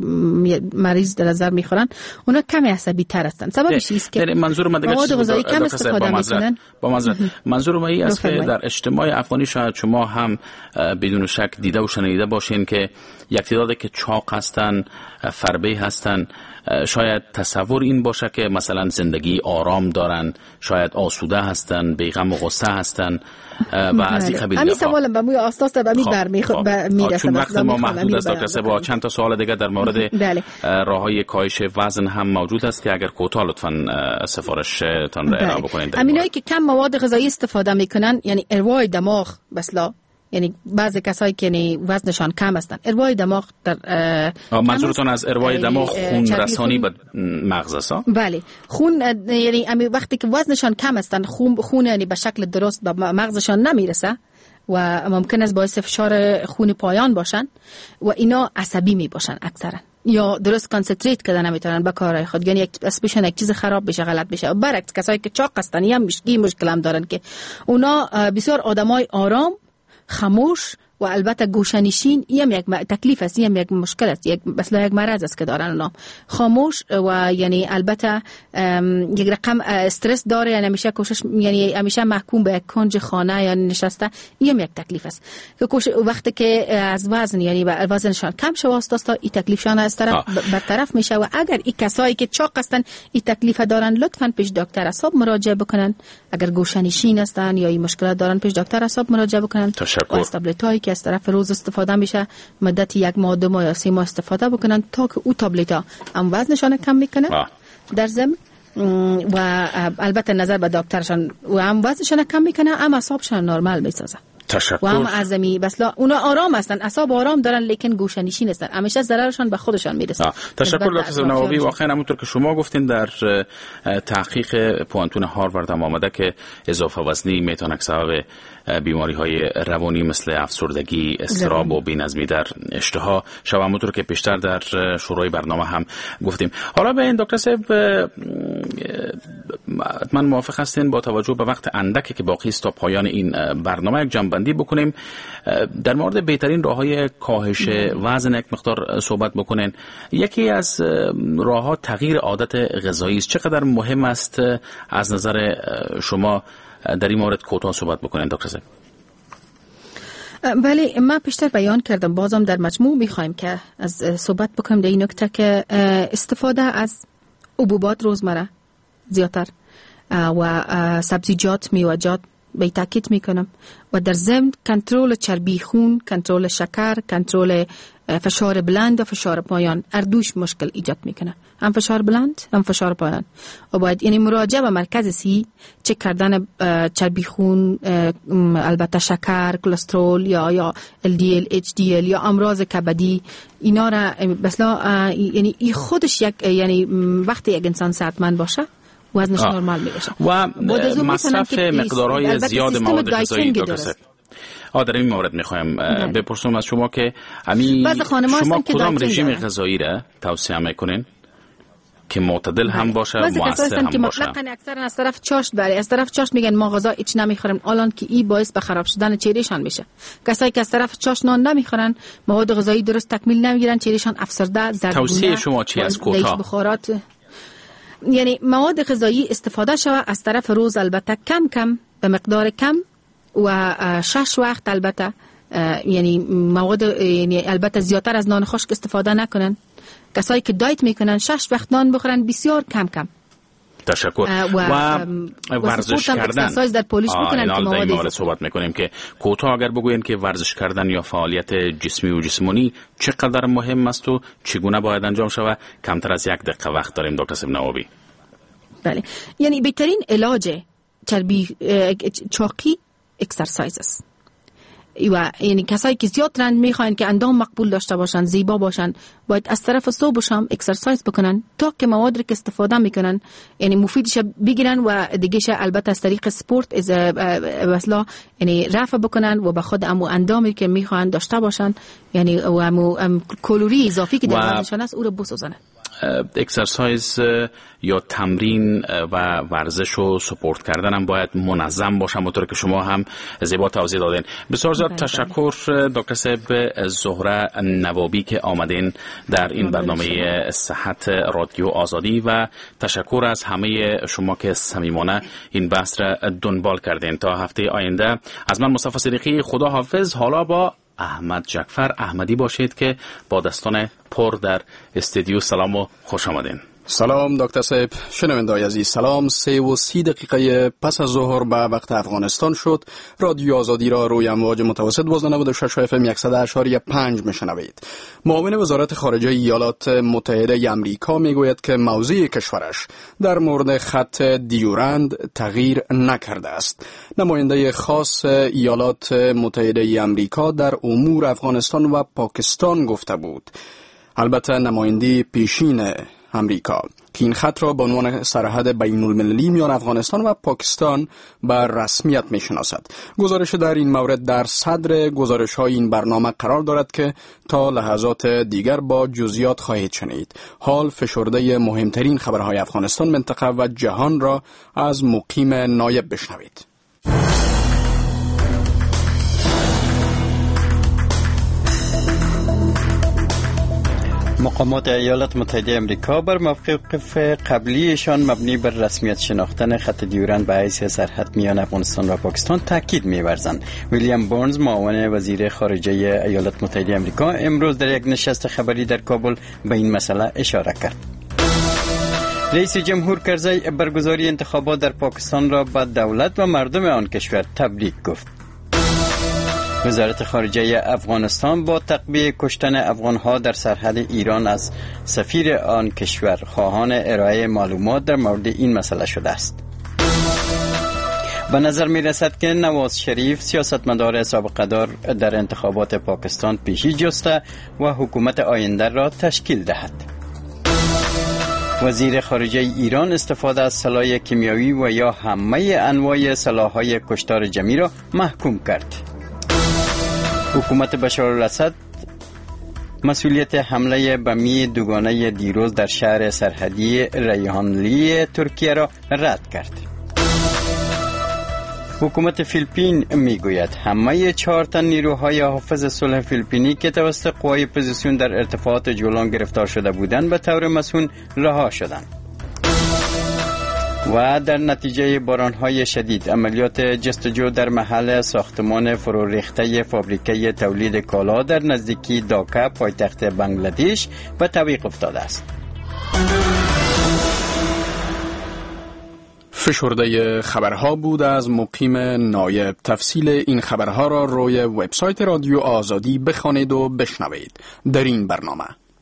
مریض در نظر میخورن، اونا کمی عصبی تر هستند. سببش است که منظور من مواد غذایی کم استفاده میکنن. منظور من است که در اجتماع افغانی شاید شما هم بدون شک دیده و شنیده باشین که یک تعدادی که چاق هستن، فربه هستن، شاید تصور این باشه که مثلا زندگی آرام دارن، شاید آسوده هستن، بی‌غم و غصه هستن و از این قبیل. همین سوالم به موی اساس به می برمی‌رسه. چون وقت ما محدود است دکتر با چند تا سوال دیگه در مورد راههای کاهش وزن هم موجود است که اگر کوتاه لطفاً سفارشتان را ارائه بکنید. همینایی که کم مواد غذایی استفاده میکنن یعنی اروای دماغ بسلا، یعنی بعضی کسایی که یعنی وزنشان کم هستن اروای دماغ در منظورتون از اروای دماغ خون رسانی به مغز است؟ بله، خون یعنی وقتی که وزنشان کم هستن خون یعنی به شکل درست به مغزشان نمیرسه و ممکن است باعث فشار خون پایان باشن و اینا عصبی می باشن اکثرا، یا درست کانسنتریت کردن نمیتونن به کارهای خود، یعنی اسپیشن یک چیز خراب بشه، غلط بشه. برعکس کسایی که چاق هستن یا مشکل هم دارن که اونا بسیار آدمای آرام، خاموش و البته گوشه‌نشین، یک تکلیف است، یک مشکل است، یک مرض است که دارن اونا. خاموش و یعنی البته یک رقم استرس داره، یعنی همیشه کوشش، یعنی همیشه محکوم به یک کنج خانه یا نشسته، این یک تکلیف است که وقتی که از وزن یعنی وزنشان کم شوه است این تکلیفشان از طرف برطرف میشه. و اگر این کسایی که چاق هستن این تکلیف دارن لطفاً پیش دکتر اعصاب مراجعه بکنن. اگر گوشه‌نشین هستن یا این مشکلات دارن پیش دکتر اعصاب مراجعه بکنن. تشکر. که از طرف روز استفاده میشه مدت 1 ماه 2 ماه یا 3 ماه استفاده بکنن تا که او تابلت‌ها هم وزنشان کم میکنه در ضمن و البته نظر به دکترشان و هم وزنشان کم میکنه، هم اعصابشان نرمال میسازه. تشکر. و هم عزمی بس اونا آرام هستن، اعصاب آرام دارن لیکن گوشه‌نشین هستن، همیشه ضررشان به خودشان میرسه. تشکر دکتر نوابی. واقعا همونطور که شما گفتین در تحقیق پوانتون هاروارد هم آمده که اضافه وزنی میتونه سبب بیماری‌های روانی مثل افسردگی، اضطراب و بی‌نظمی در اشتها شود، همونطور که پیشتر در شروع برنامه هم گفتیم. حالا به این دکتر صاحب من موافق هستین با توجه به وقت اندکی که باقی است تا پایان این برنامه یک جنبندی بکنیم در مورد بهترین راه‌های کاهش وزن یک مقدار صحبت بکنین. یکی از راه‌ها تغییر عادت غذایی است. چقدر مهم است از نظر شما در این مورد کوتاه صحبت بکنین دکتر صاحب؟ بله، من پیشتر بیان کردم، بازم در مجموع میخوایم که از صحبت بکنیم در این نکته که استفاده از حبوبات روزمره زیادتر و سبزیجات، میوه‌جات به تاکید میکنم و در ضمن کنترل چربی خون، کنترل شکر، کنترل فشار بلند و فشار پایان، اردوش مشکل ایجاد میکنه، هم فشار بلند هم فشار پایان. و باید یعنی مراجعه به مرکز سی چک کردن چربی خون، البته شکر، کلسترول یا LDL، HDL یا امراض کبدی، اینا را مثلا یعنی این خودش یک یعنی وقتی یک انسان صحتمند باشه وزنش نرمال میشه و مصرف مقدارهای زیاد مواد غذایی دکتر صاحب. در این مورد میخوایم بپرسم از شما که شما کدام رژیم غذایی را توصیه میکنین که معتدل هم باشه، مؤثر هم باشه؟ اکثرا از طرف چاشت، بله از طرف چاشت میگن ما غذا هیچ نمیخوریم، الان که این باعث به خراب شدن چهرهشان میشه. کسایی که از طرف چاشت نان نمیخورن، مواد غذایی درست تکمیل نمیگیرن، چهرهشان افسرده، زردگونه. توصیه شما چی از کوتاه؟ بخارات، یعنی مواد غذایی استفاده شوه از طرف روز، البته کم کم به مقدار کم و 6 وقت، البته یعنی مواد یعنی البته زیادتر از نان خشک استفاده نکنن. کسایی که دایت میکنن 6 وقت نان بخورن، بسیار کم کم. تشکر. و ورزش کردن در پولیش بکنن که مواد مورد صحبت میکنیم که کوتاه اگر بگوین که ورزش کردن یا فعالیت جسمی و جسمانی چقدر مهم است و چگونه باید انجام شود. کمتر از 1 دقیقه وقت داریم دکتر صاحب نوابی. بله، یعنی بهترین علاج چربی چاقی اکسرسایز است. و یعنی کسایی که زیاد رنج میخواین که اندام مقبول داشته باشن، زیبا باشن، باید از طرف صبح و شام اکسرسایز بکنن تا که مواد که استفاده میکنن یعنی مفیدش بگیرن و دیگهش البته از طریق سپورت مثلا یعنی رفع بکنن و به خود اندامی که میخوان داشته باشن یعنی و کالری اضافی که در وزنشان است او رو بسوزنن. اکسرسایز یا تمرین و ورزش و سپورت کردن هم باید منظم باشه، همونطور که شما هم زیبا توضیح دادین. بسیار زیاد تشکر دکتر صاحب زهره نوابی که آمدین در این برنامه صحت رادیو آزادی و تشکر از همه شما که صمیمانه این بحث را دنبال کردین. تا هفته آینده از من مصطفی صدیقی خدا حافظ. حالا با احمد جعفر احمدی باشید که با دستان پر در استودیو. سلام و خوش آمدین. سلام دکتر صاحب. شنوندگان عزیز سلام. 3:30 دقیقه پس از ظهر به وقت افغانستان شد. رادیو آزادی را روی امواج متوسط 96 FM 100.5 میشنوید. معاون وزارت خارجه ایالات متحده آمریکا میگوید که موضع کشورش در مورد خط دیورند تغییر نکرده است. نماینده خاص ایالات متحده آمریکا در امور افغانستان و پاکستان گفته بود. البته نماینده پیشین امریکا که این خط را به عنوان سرحد بین المللی میان افغانستان و پاکستان بر رسمیت میشناسد. گزارش در این مورد در صدر گزارش های این برنامه قرار دارد که تا لحظات دیگر با جزئیات خواهید شنید. حال فشرده مهمترین خبرهای افغانستان، منطقه و جهان را از مقیم نایب بشنوید. مقامات ایالات متحده آمریکا بر موقف قبلیشان مبنی بر رسمیت شناختن خط دیورند به حیث سرحد میان افغانستان و پاکستان تاکید می‌ورزند. ویلیام بارنز معاون وزیر خارجه ایالات متحده آمریکا امروز در یک نشست خبری در کابل به این مسئله اشاره کرد. رئیس جمهور کرزی برگزاری انتخابات در پاکستان را به دولت و مردم آن کشور تبریک گفت. وزارت خارجه افغانستان با تعقیب کشتن افغانها در سرحد ایران از سفیر آن کشور خواهان ارائه معلومات در مورد این مسئله شده است. به نظر می رسد که نواز شریف سیاستمدار سابقه دار در انتخابات پاکستان پیشی جسته و حکومت آینده را تشکیل دهد. وزیر خارجه ایران استفاده از سلاح کیمیایی و یا همه انواع سلاح‌های کشتار جمعی را محکوم کرد. حکومت بشار الاسد مسئولیت حمله بمی دوگانه دیروز در شهر سرحدی ریحانلی ترکیه را رد کرد. حکومت فیلیپین میگوید همه 4 تن نیروهای حافظ صلح فیلیپینی که توسط قوای اپوزیسیون در ارتفاعات جولان گرفتار شده بودند به طور مسئول رها شدند. و در نتیجه بارانهای شدید عملیات جستجو در محل ساختمان فرو ریخته فابریکه تولید کالا در نزدیکی داکا پایتخت بنگلادش به تعویق افتاده است. فشرده خبرها بود از مقیم نایب. تفصیل این خبرها را روی وبسایت رادیو آزادی بخوانید و بشنوید. در این برنامه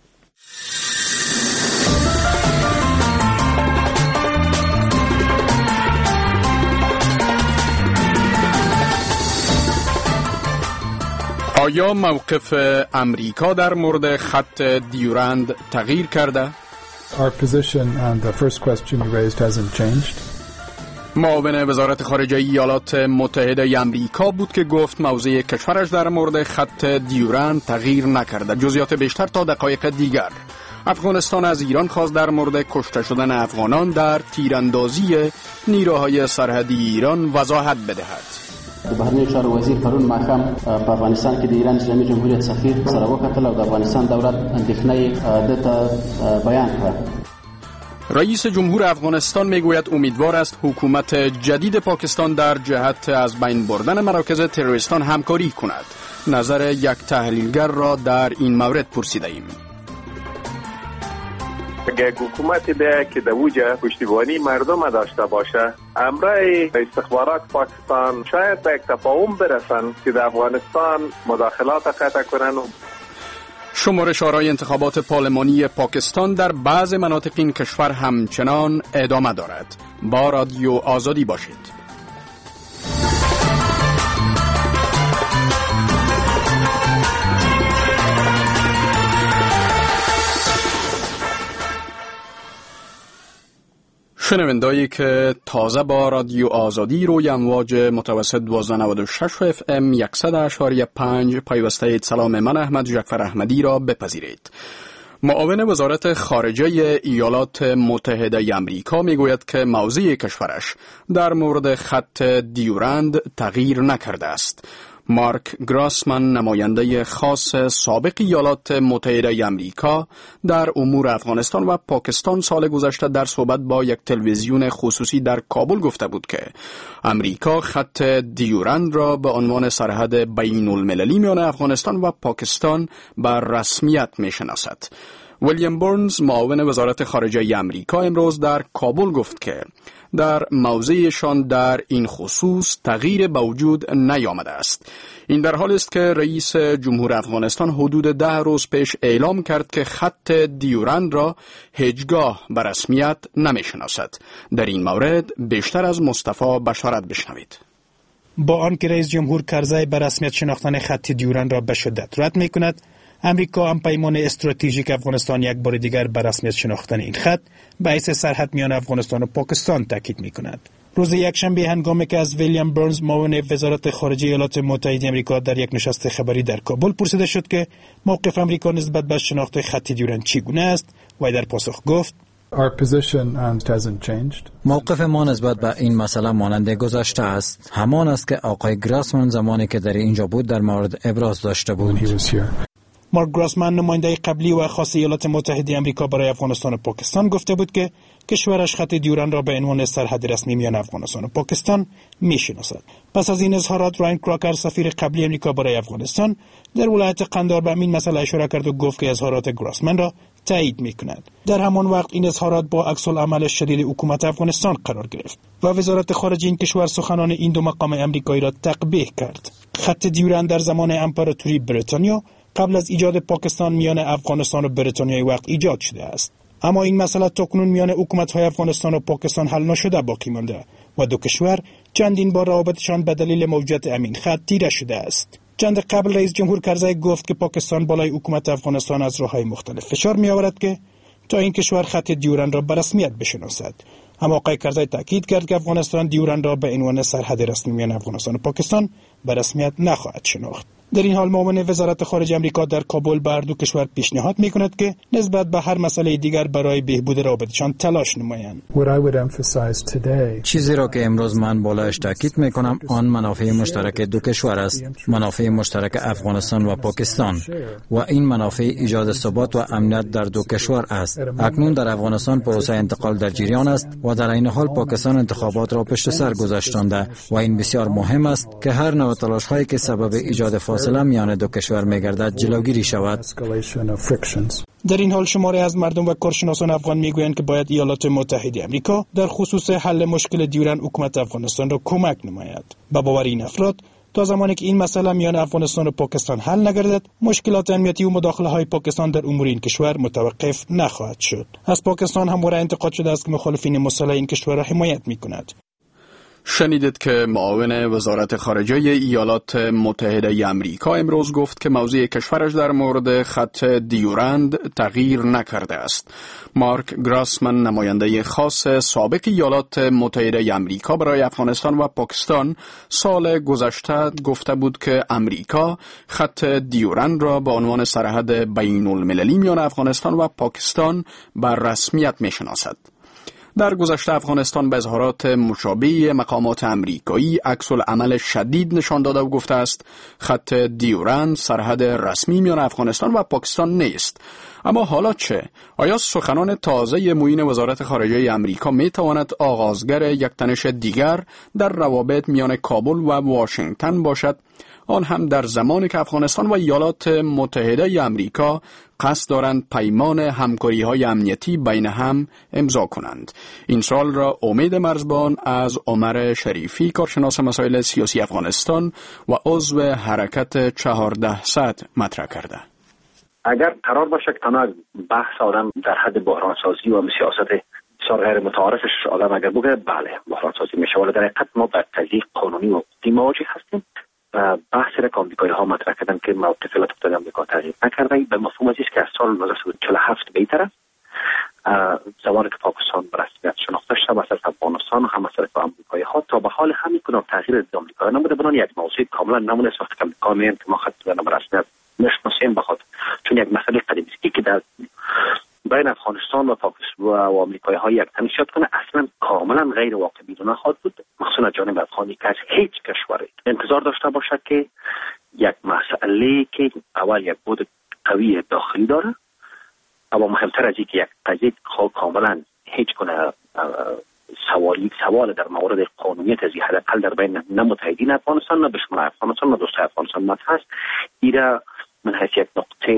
آیا موقف امریکا در مورد خط دیورند تغییر کرده؟ Our position on the first question you raised hasn't changed. معاون وزارت خارجه ایالات متحده آمریکا بود که گفت موضع کشورش در مورد خط دیورند تغییر نکرده. جزئیات بیشتر تا دقایق دیگر. افغانستان از ایران خواست در مورد کشته شدن افغانان در تیراندازی نیروهای سرحدی ایران وضاحت بدهد. د بهرنیو چارو وزیر پرون ماښام په افغانستان کې د ایران اسلامي جمهوریت سفیر سره وکتل او د افغانستان دولت اندېښنه دته بیان کړه. رئیس جمهور افغانستان میگوید امیدوار است حکومت جدید پاکستان در جهت از بین بردن مراکز تروریستان همکاری کند. نظر یک تحلیلگر را در این مورد پرسیده ایم. اگر حکومتی به که در وجه پشتیبانی مردم داشته باشه، امره استخبارات پاکستان شاید به یک تفاهم برسن که در افغانستان مداخلات قطع کنن. شمارش آرای انتخابات پارلمانی پاکستان در بعض مناطق این کشور همچنان ادامه دارد. با رادیو آزادی باشید. شنوندایی که تازه با رادیو آزادی روی امواج متوسط 1296 FM 100.5 پیوسته اید، سلام من احمد جعفر احمدی را بپذیرید. معاون وزارت خارجه ایالات متحده آمریکا میگوید که موضع کشورش در مورد خط دیورند تغییر نکرده است. مارک گراسمن، نماینده خاص سابق ایالات متحده آمریکا در امور افغانستان و پاکستان، سال گذشته در صحبت با یک تلویزیون خصوصی در کابل گفته بود که امریکا خط دیورند را به عنوان سرحد بین المللی میان افغانستان و پاکستان بر رسمیت میشناسد. ویلیام برنز، معاون وزارت خارجه آمریکا، امروز در کابل گفت که در موضعشان در این خصوص تغییر به وجود نیامده است. این در حال است که رئیس جمهور افغانستان حدود 10 روز پیش اعلام کرد که خط دیورند را هیچگاه به رسمیت نمیشناسد. در این مورد بیشتر از مصطفی بشارت بشنوید. با آنکه رئیس جمهور کرزی به رسمیت شناختن خط دیورند را به شدت رد می‌کند، امریکا هم پیمان استراتژیک افغانستان یک بار دیگر به رسمیت شناختن این خط به حیث سرحد میان افغانستان و پاکستان تاکید می‌کند. روز یکشنبه هنگامی که از ویلیام برنز، معاون وزارت خارجه ایالات متحده آمریکا، در یک نشست خبری در کابل پرسیده شد که موقف امریکا نسبت به شناخت خط دیورند چگونه است، و در پاسخ گفت: موقف ما نسبت به این مسئله مانند گذشته است. همان است که آقای گراسمن زمانی که در اینجا بود در مورد ابراز داشته بود. مارک گراسمن، نماینده قبلی و خاص ایالات متحده آمریکا برای افغانستان و پاکستان، گفته بود که کشورش خط دیورند را به عنوان سرحد رسمی میان افغانستان و پاکستان میشناسد. پس از این اظهارات، راین کراکر، سفیر قبلی آمریکا برای افغانستان، در ولایت قندهار به این مسئله اشاره کرد و گفت که اظهارات گراسمن را تایید میکند. در همان وقت این اظهارات با عکس العمل شدید حکومت افغانستان قرار گرفت و وزارت خارجه این کشور سخنان این دو مقام آمریکایی را تقبیح کرد. خط دیورند در زمان امپراتوری بریتانیا قبل از ایجاد پاکستان میان افغانستان و بریتانیا وقت ایجاد شده است، اما این مسئله تاکنون میان حکومت‌های افغانستان و پاکستان حل نشده باقی مانده و دو کشور چندین بار روابطشان به دلیل موجودیت امین خط تیره شده است. چند قبل رئیس جمهور کرزی گفت که پاکستان بالای حکومت افغانستان از راه‌های مختلف فشار می‌آورد که تا این کشور خط دیورند را به رسمیت بشناسد، اما آقای کرزی تاکید کرد که افغانستان دیورند را به عنوان سرحد رسمی میان افغانستان و پاکستان به رسمیت نخواهد شناخت. در این حال معاون وزارت خارجه آمریکا در کابل به هر دو کشور پیشنهاد می‌کند که نسبت به هر مسئله دیگر برای بهبود روابطشان تلاش نمایند. چیزی را که امروز من بالایش تاکید می‌کنم آن منافع مشترک دو کشور است، منافع مشترک افغانستان و پاکستان، و این منافع ایجاد ثبات و امنیت در دو کشور است. اکنون در افغانستان پروسه انتقال در جریان است و در این حال پاکستان انتخابات را پشت سر گذاشتانده و این بسیار مهم است که هر نوع تلاش‌هایی که سبب ایجاد فاصله میان دو کشور می‌گردد جلوگیری شود. در این حال شماری از مردم و کارشناسان افغان میگویند که باید ایالات متحده آمریکا در خصوص حل مشکل دیورند حکومت افغانستان را کمک نماید. به باور این افراد، تا زمانی که این مسئله میان افغانستان و پاکستان حل نگردد، مشکلات امنیتی و مداخله‌های پاکستان در امور این کشور متوقف نخواهد شد. از پاکستان همواره انتقاد شده است که مخالفین مسلح این کشور را حمایت می‌کند. شنیدید که معاون وزارت خارجه ایالات متحده آمریکا امروز گفت که موضع کشورش در مورد خط دیورند تغییر نکرده است. مارک گراسمن، نماینده خاص سابق ایالات متحده آمریکا برای افغانستان و پاکستان، سال گذشته گفته بود که امریکا خط دیورند را به عنوان سرحد بین المللی میان افغانستان و پاکستان بر رسمیت میشناسد. در گذشته افغانستان به اظهارات مشابه مقامات امریکایی عکس العمل شدید نشان داده و گفته است خط دیورند سرحد رسمی میان افغانستان و پاکستان نیست. اما حالا چه؟ آیا سخنان تازه معین وزارت خارجه امریکا می تواند آغازگر یک تنش دیگر در روابط میان کابل و واشنگتن باشد؟ آن هم در زمانی که افغانستان و ایالات متحده آمریکا قصد دارند پیمان همکاری‌های امنیتی بین هم امضا کنند. این سوال را امید مرزبان از عمر شریفی، کارشناس مسائل سیاسی افغانستان و عضو حرکت 1400 مطرح کرده. اگر قرار باشه که تنها بحث آدم در حد بحرانسازی و سیاست بسیار غیر متعارفش آدم اگر بگه بله بحرانسازی میشه، ولی در حقیقت ما با تضییق قانونی و حقوقی مواجه هستیم. بحثی را که آمریکایی ها مطرح کردن که موقف ایالات متحده آمریکا تغییر نکرده، به مفهوم از که از سال 1947 بهتر است. زمانی که پاکستان به رسمیت شناخته شد، مثلا افغانستان هم مثلا آمریکایی ها تا به حال همین کدام تغییر آمریکایی نموده، بدون یک موضوع کاملا نمونه است که آمریکا میگن که ما خط به رسمیت نشناسیم، بخاطر چون یک مسئله قدیمی است که در افغانستان و آمریکایی ها یک تنشیات کنه اصلا کاملا غیر واقع بیرون خواهد بود، مخصوصا جانب افغانی که از هیچ کشوری انتظار داشته باشد که یک مسئله که اول یک بود قوی داخلی داره، اما مهمتر از این که یک قضیه کاملا هیچ کنه سوال در مورد قانونیت از حداقل در بین نه متحدین افغانستان نه دشمنان افغانستان نه دوستان افغانستان مطرح است. ایره من حیث یک نقطه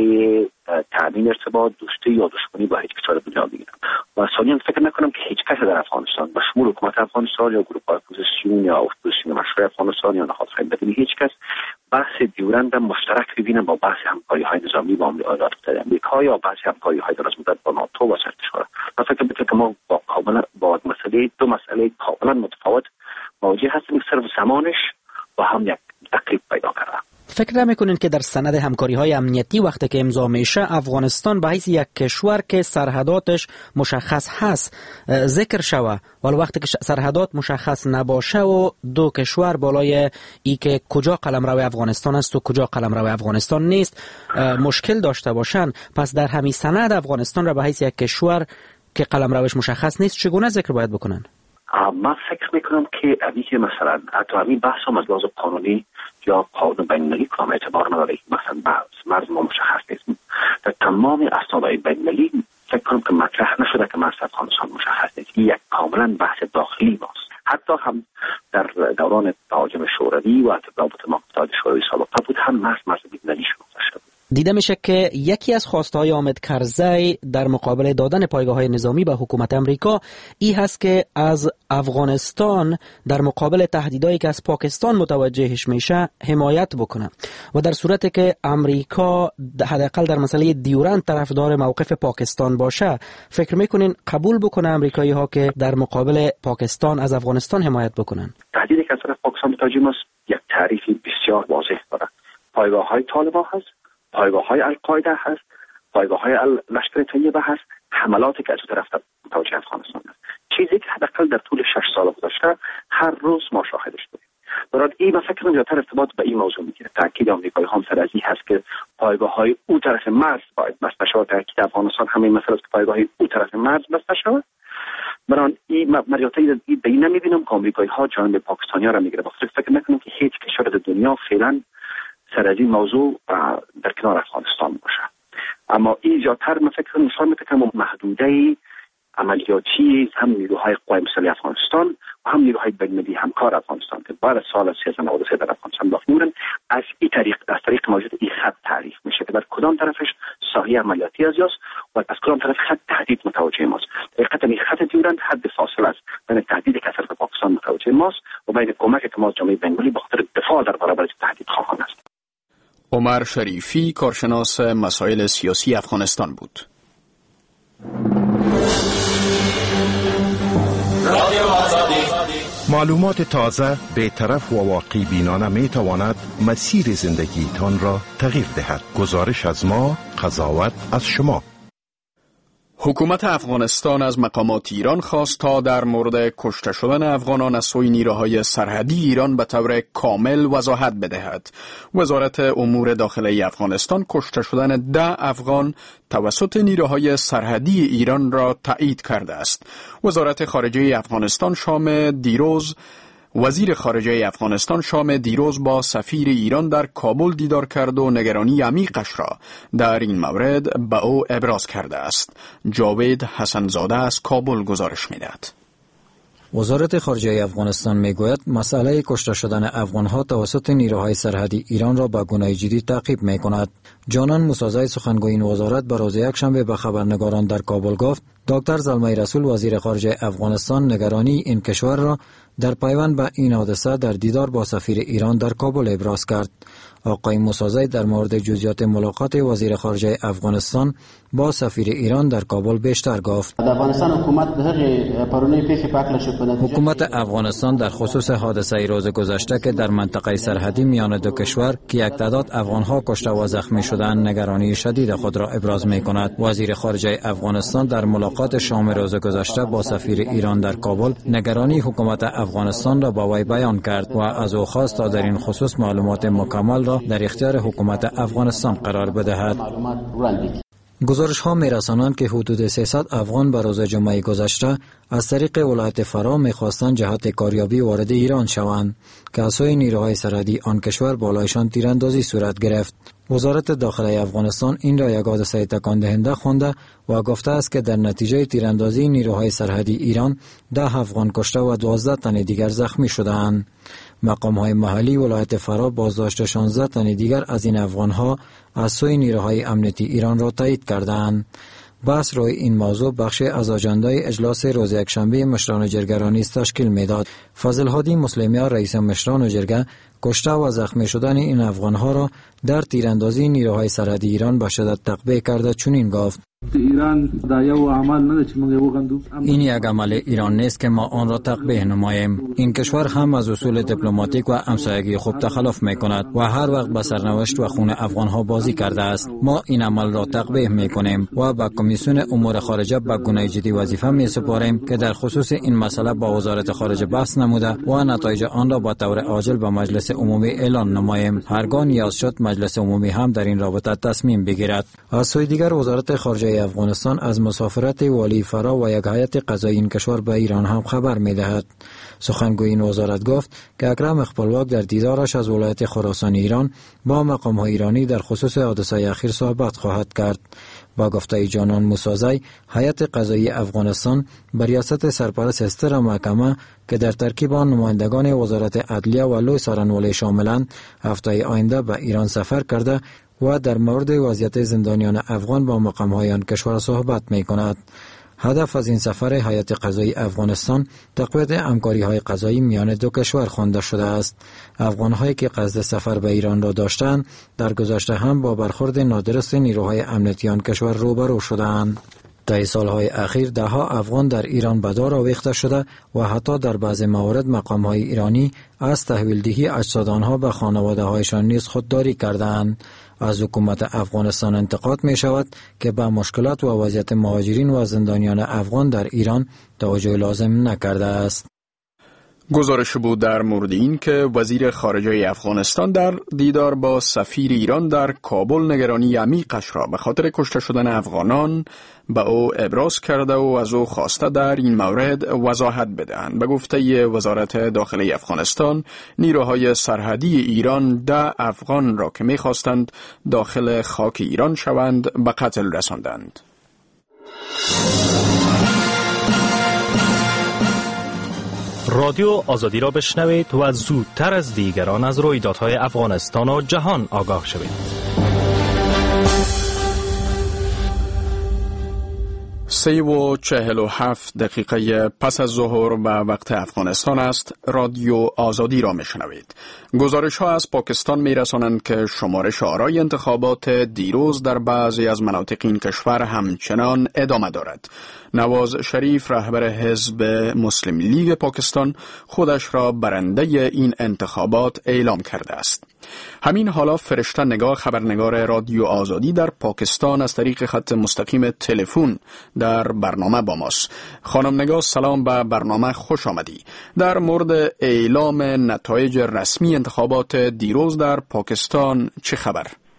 تامین ارتباط دوستی یا دشمنی با هیچ کشور دنیا بگیرم و ثانیاً فکر نکنم که هیچ کس در افغانستان به شمول حکومت افغانستان یا گروه اپوزیسیون یا اپوزیسیون مشروع افغانستان یا نهاد خیلی هیچ کس بحث دیورند مشترک ببینه با بحث همکاری‌های نظامی با ایالات متحده آمریکا یا بحث همکاری‌های دراز مدت با ناتو و سرتشار. من فکر می‌کنم که ما با دو مسئله کاملا متفاوت مواجه هستیم، صرف زمانش با هم یک تقریب پیدا کرده. فکر نمی‌کنین که در سند همکاری‌های امنیتی وقتی که امضا میشه افغانستان به حیث یک کشور که سرحداتش مشخص هست ذکر شوه، ولی وقتی که سرحدات مشخص نباشه و دو کشور بالای ای که کجا قلمرو افغانستان است و کجا قلمرو افغانستان نیست مشکل داشته باشن، پس در همین سند افغانستان را به حیث یک کشور که قلمروش مشخص نیست چگونه ذکر باید بکنن؟ من فکر میکنم که که مثلا حتی همین بحث هم از لحاظ قانونی یا قانون بین‌المللی کام اعتبار نداره. مثلا مرز ما مشخص نیست. در تمام اسنادهای بین‌المللی فکر کنم که مطرح نشده که مرز افغانستان مشخص نیست. این یک کاملا بحث داخلی ماست. حتی هم در دوران تهاجم شوروی و اتفاقات مقاطعات شوروی سابقه بود هم مرز بین‌المللی شناخته شده. دیده میشه که یکی از خواستهای حامد کرزی در مقابل دادن پایگاه‌های نظامی به حکومت امریکا این هست که از افغانستان در مقابل تهدیدایی که از پاکستان متوجهش میشه حمایت بکنه و در صورتی که امریکا حداقل در مسئله دیورند طرفدار موقف پاکستان باشه فکر میکنین قبول بکنه امریکایی ها که در مقابل پاکستان از افغانستان حمایت بکنن؟ تهدیدی که از طرف پاکستان متوجه است یک تعریفی بسیار واضح داره. پایگاه‌های طالبان هست، پایگاه‌های القاعده هست، پایگاه‌های لشکر طیبه هست، حملاتی که از طرف متوجه افغانستان است. چیزی که حداقل در طول 6 سال گذشته هر روز ما شاهدش بودیم. برای این فکر کنم زیادتر ارتباط به این موضوع میگیره. تاکید آمریکایی هم سر از این هست که پایگاه‌های او طرف مرز باید بسته شود. تاکید افغانستان همین مسئله است که پایگاه‌های او طرف مرز بسته شود. برای این مریاتی به این نمی‌بینم که آمریکایی‌ها جانب پاکستانی‌ها را میگیره. فکر نکنم که هیچ کشور در دنیا فعلا سر از این موضوع در کنار افغانستان باشه. اما این زیادتر من فکر نشان میده که محدوده عملیاتی هم نیروهای قوای مسلح افغانستان و هم نیروهای بین‌المللی همکار افغانستان که بعد از سال 1393 در افغانستان داخل می‌شدن از این طریق موجود این خط تعریف میشه که در کدام طرفش ساحه عملیاتی است و از کدام طرف خط تهدید متوجه ماست. حقیقتا این خط دیورند حد فاصله است بین تهدیدی که از طرف پاکستان متوجه ماست و بین کمکی که ما جامعه بین‌المللی به خاطر دفاع در برابر تهدید خواهان است. عمر شریفی کارشناس مسائل سیاسی افغانستان بود. معلومات تازه، بی‌طرف و واقعی بینانه می تواند مسیر زندگیتان را تغییر دهد. گزارش از ما، قضاوت از شما. حکومت افغانستان از مقامات ایران خواست تا در مورد کشته شدن افغانان از سوی نیروهای سرحدی ایران به طور کامل وضاحت بدهد. وزارت امور داخلی افغانستان کشته شدن 10 افغان توسط نیروهای سرحدی ایران را تایید کرده است. وزارت خارجه افغانستان وزیر خارجه افغانستان شام دیروز با سفیر ایران در کابل دیدار کرد و نگرانی عمیقش را در این مورد به او ابراز کرده است. جاوید حسنزاده از کابل گزارش می‌دهد. وزارت خارجه افغانستان میگوید مسئله کشته شدن افغانها توسط نیروهای سرحدی ایران را با گونه جدی تعقیب می‌کند. جانان موسازی سخنگوی این وزارت به روز یکشنبه به خبرنگاران در کابل گفت دکتر زلمه رسول وزیر خارجه افغانستان نگرانی این کشور را در پیوند به این حادثه در دیدار با سفیر ایران در کابل ابراز کرد. آقای موسازی در مورد جزئیات ملاقات وزیر خارجه افغانستان با سفیر ایران در کابل بیشتر گفت. حکومت افغانستان در خصوص حادثه روز گذشته که در منطقه سرحدی میان دو کشور که یک تعداد افغانها کشته و زخمی شدند نگرانی شدید خود را ابراز می‌کند. وزیر خارجه افغانستان در ملاقات شام روز گذشته با سفیر ایران در کابل نگرانی حکومت افغانستان را با وی بیان کرد و از او خواست تا در این خصوص معلومات مکمل را در اختیار حکومت افغانستان قرار بدهد. گزارش ها می رسانند که حدود 300 افغان به روز جمعه گذشته از طریق ولایت فرا می خواستند جهت کاریابی وارد ایران شوند که از سوی نیروهای سرحدی آن کشور بالایشان تیراندازی صورت گرفت. وزارت داخلی افغانستان این را یک حادثه تکان دهنده خوانده و گفته است که در نتیجه تیراندازی نیروهای سرحدی ایران 10 افغان کشته و 12 تن دیگر زخمی شدند. مقام‌های محلی ولایت فرا بازداشت 16 تن دیگر از این افغان‌ها از سوی نیروهای امنیتی ایران را تایید کردند. بحث روی این موضوع بخشی از آژاندای اجلاس روز یکشنبه مشران جرگه را نیز تشکیل می‌داد. فضل هادی مسلمیان رئیس مشران جرگه کشته و زخمی شدن این افغان‌ها را در تیراندازی نیروهای سرحدی ایران به شدت تقبیح کرده چنین گفت: این یک عمل ایران نیست که ما آن را تقبیح نماییم. این کشور هم از اصول دیپلماتیک و همسایگی خوب تخلف می‌کند و هر وقت به سرنوشت و خون افغان‌ها بازی کرده است. ما این عمل را تقبیح می‌کنیم و به کمیسیون امور خارجه به گونه جدی وظیفه می‌سپاریم که در خصوص این مسئله با وزارت خارجه بحث نموده و نتایج آن را به طور عاجل به مجلس عمومی اعلان نماییم. هرگاه نیاز شد مجلس عمومی هم در این رابطه تصمیم بگیرد. از سوی دیگر وزارت خارجه افغانستان از مسافرت والی فرا و یک هیئت قضایی این کشور به ایران هم خبر می‌دهد. سخنگوی این وزارت گفت که اکرم اقبالواک در دیدارش از ولایت خراسان ایران با مقام‌های ایرانی در خصوص حادثه اخیر صحبت خواهد کرد. با گفته جانان موسازی، هیئت قضایی افغانستان بر ریاست سرپرست استر محکمه که در ترکیب آن نمایندگان وزارت عدلیه و لوی څارنوالۍ شاملند هفته آینده به ایران سفر کرده و در مورد وضعیت زندانیان افغان با مقام‌های آن کشور صحبت می‌کند. هدف از این سفر هیئت قضایی افغانستان تقویت همکاری‌های قضایی میان دو کشور خوانده شده است. افغان‌هایی که قصد سفر به ایران را داشتند در گذشته هم با برخورد نادرست نیروهای امنیتی آن کشور روبرو شدند. در سالهای اخیر ده‌ها افغان در ایران به دار آویخته شده و حتی در بعضی موارد مقام‌های ایرانی از تحویل دهی اجساد آنها به خانواده‌هایشان نیز خودداری کردند. از حکومت افغانستان انتقاد می شود که به مشکلات و وضعیت مهاجرین و زندانیان افغان در ایران توجه لازم نکرده است. گزارش بود در مورد این که وزیر خارجه افغانستان در دیدار با سفیر ایران در کابل نگرانی عمیقش را به خاطر کشته شدن افغانان به او ابراز کرده و از او خواسته در این مورد وضاحت بدهند. به گفته وزارت داخلی افغانستان، نیروهای سرحدی ایران 10 افغان را که می‌خواستند داخل خاک ایران شوند به قتل رساندند. رادیو آزادی را بشنوید و زودتر از دیگران از رویدادهای افغانستان و جهان آگاه شوید. 3:47 پس از ظهر به وقت افغانستان است. رادیو آزادی را میشنوید. گزارش ها از پاکستان میرسانند که شمارش آرای انتخابات دیروز در بعضی از مناطق این کشور همچنان ادامه دارد. نواز شریف رهبر حزب مسلم لیگ پاکستان خودش را برنده این انتخابات اعلام کرده است. همین حالا فرشته نگاه خبرنگار رادیو آزادی در پاکستان از طریق خط مستقیم تلفن در برنامه با ماست. خانم نگاه سلام، به برنامه خوش آمدی. در مورد اعلام نتایج رسمی انتخابات دیروز در پاکستان چه خبر؟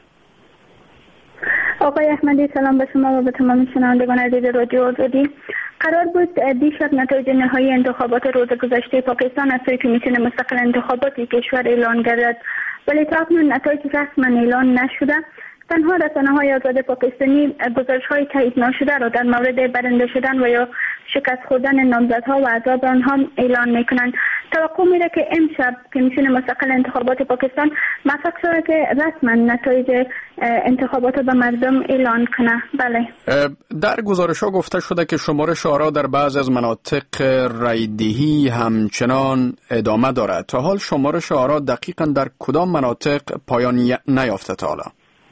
آقای احمدی سلام به شما و به تمام شنوندگان عزیز رادیو آزادی. قرار بود دیشب نتایج نهایی انتخابات روز گذشته پاکستان از سوی کمیسیون مستقل انتخاباتی کشور اعلان گردد، ولی تا اکنون نتایج رسما اعلان نشده. تنها رسانه‌های آزاد پاکستانی گزارش‌های تایید نشده را در مورد برنده شدن و یا شکست خوردن نامزدها و اعضای آنها اعلان می‌کنند. توقع میره که امشب کمیسیون مستقل انتخابات پاکستان موفق شده که رسما نتایج انتخابات به مردم اعلان کنه. بله. در گزارش‌ها گفته شده که شمارش آرا در بعض از مناطق رایدهی همچنان ادامه دارد. تا حال شمارش آرا دقیقاً در کدام مناطق پایان نیافته تا حالا؟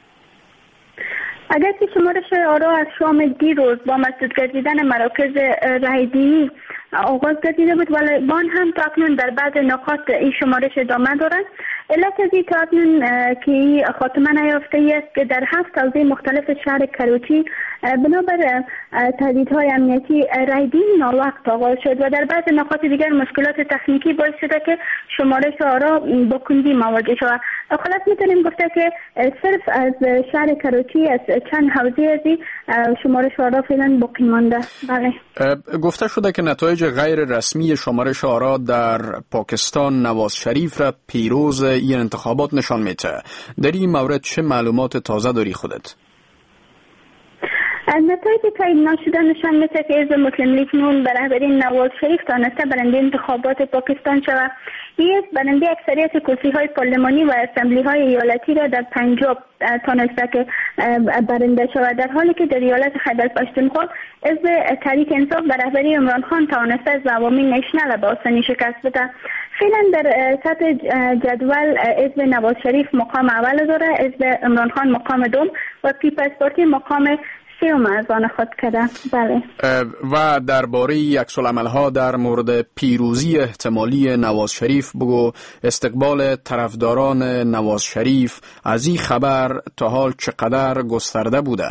اگرچه شمارش آرا از شام دیروز با مسدود گردیدن مراکز رایدهی آغاز گردیده بود، ولی بان هم تا اکنون در بعض نقاط این شمارش ادامه دارد. علت از این تاکنون که خاتمه نیافته است که در 7 حوزه مختلف شهر کراچی بنابر تهدیدهای امنیتی رایدین ناوقت آغاز شد و در بعض نقاط دیگر مشکلات تکنیکی باعث شده که شمارش آرا با کندی مواجه شود. خلاص میتونیم گفته که صرف از شهر کراچی از چند حوزه ازی شمارش آرا فعلا باقی مانده. بله. گفته شده که نتایج غیر رسمی شمارش آرا در پاکستان نواز شریف را پیروز این انتخابات نشان میده. در این مورد چه معلومات تازه داری خودت؟ نتایج تایید نشده نشان میده که حزب مسلم لیگ نون به رهبری نواز شریف تانسته برنده انتخابات پاکستان شود. این برنده اکثریت کرسی‌های پارلمانی و اسمبلی‌های ایالتی را در پنجاب تانسته که برنده شود، در حالی که در ایالت خیبر پختونخوا حزب تحریک انصاف به رهبری عمران خان تانسته از عوامی نشنل به آسانی شکست بده. فعلا در سطح جدول حزب نواز شریف مقام اول داره، حزب عمران خان مقام دوم و پیپلز پارتی مقام سیوم از آن خود کرده. بله. و درباره عکس‌العمل‌ها در مورد پیروزی احتمالی نواز شریف بگو، استقبال طرفداران نواز شریف از این خبر تا حال چقدر گسترده بوده؟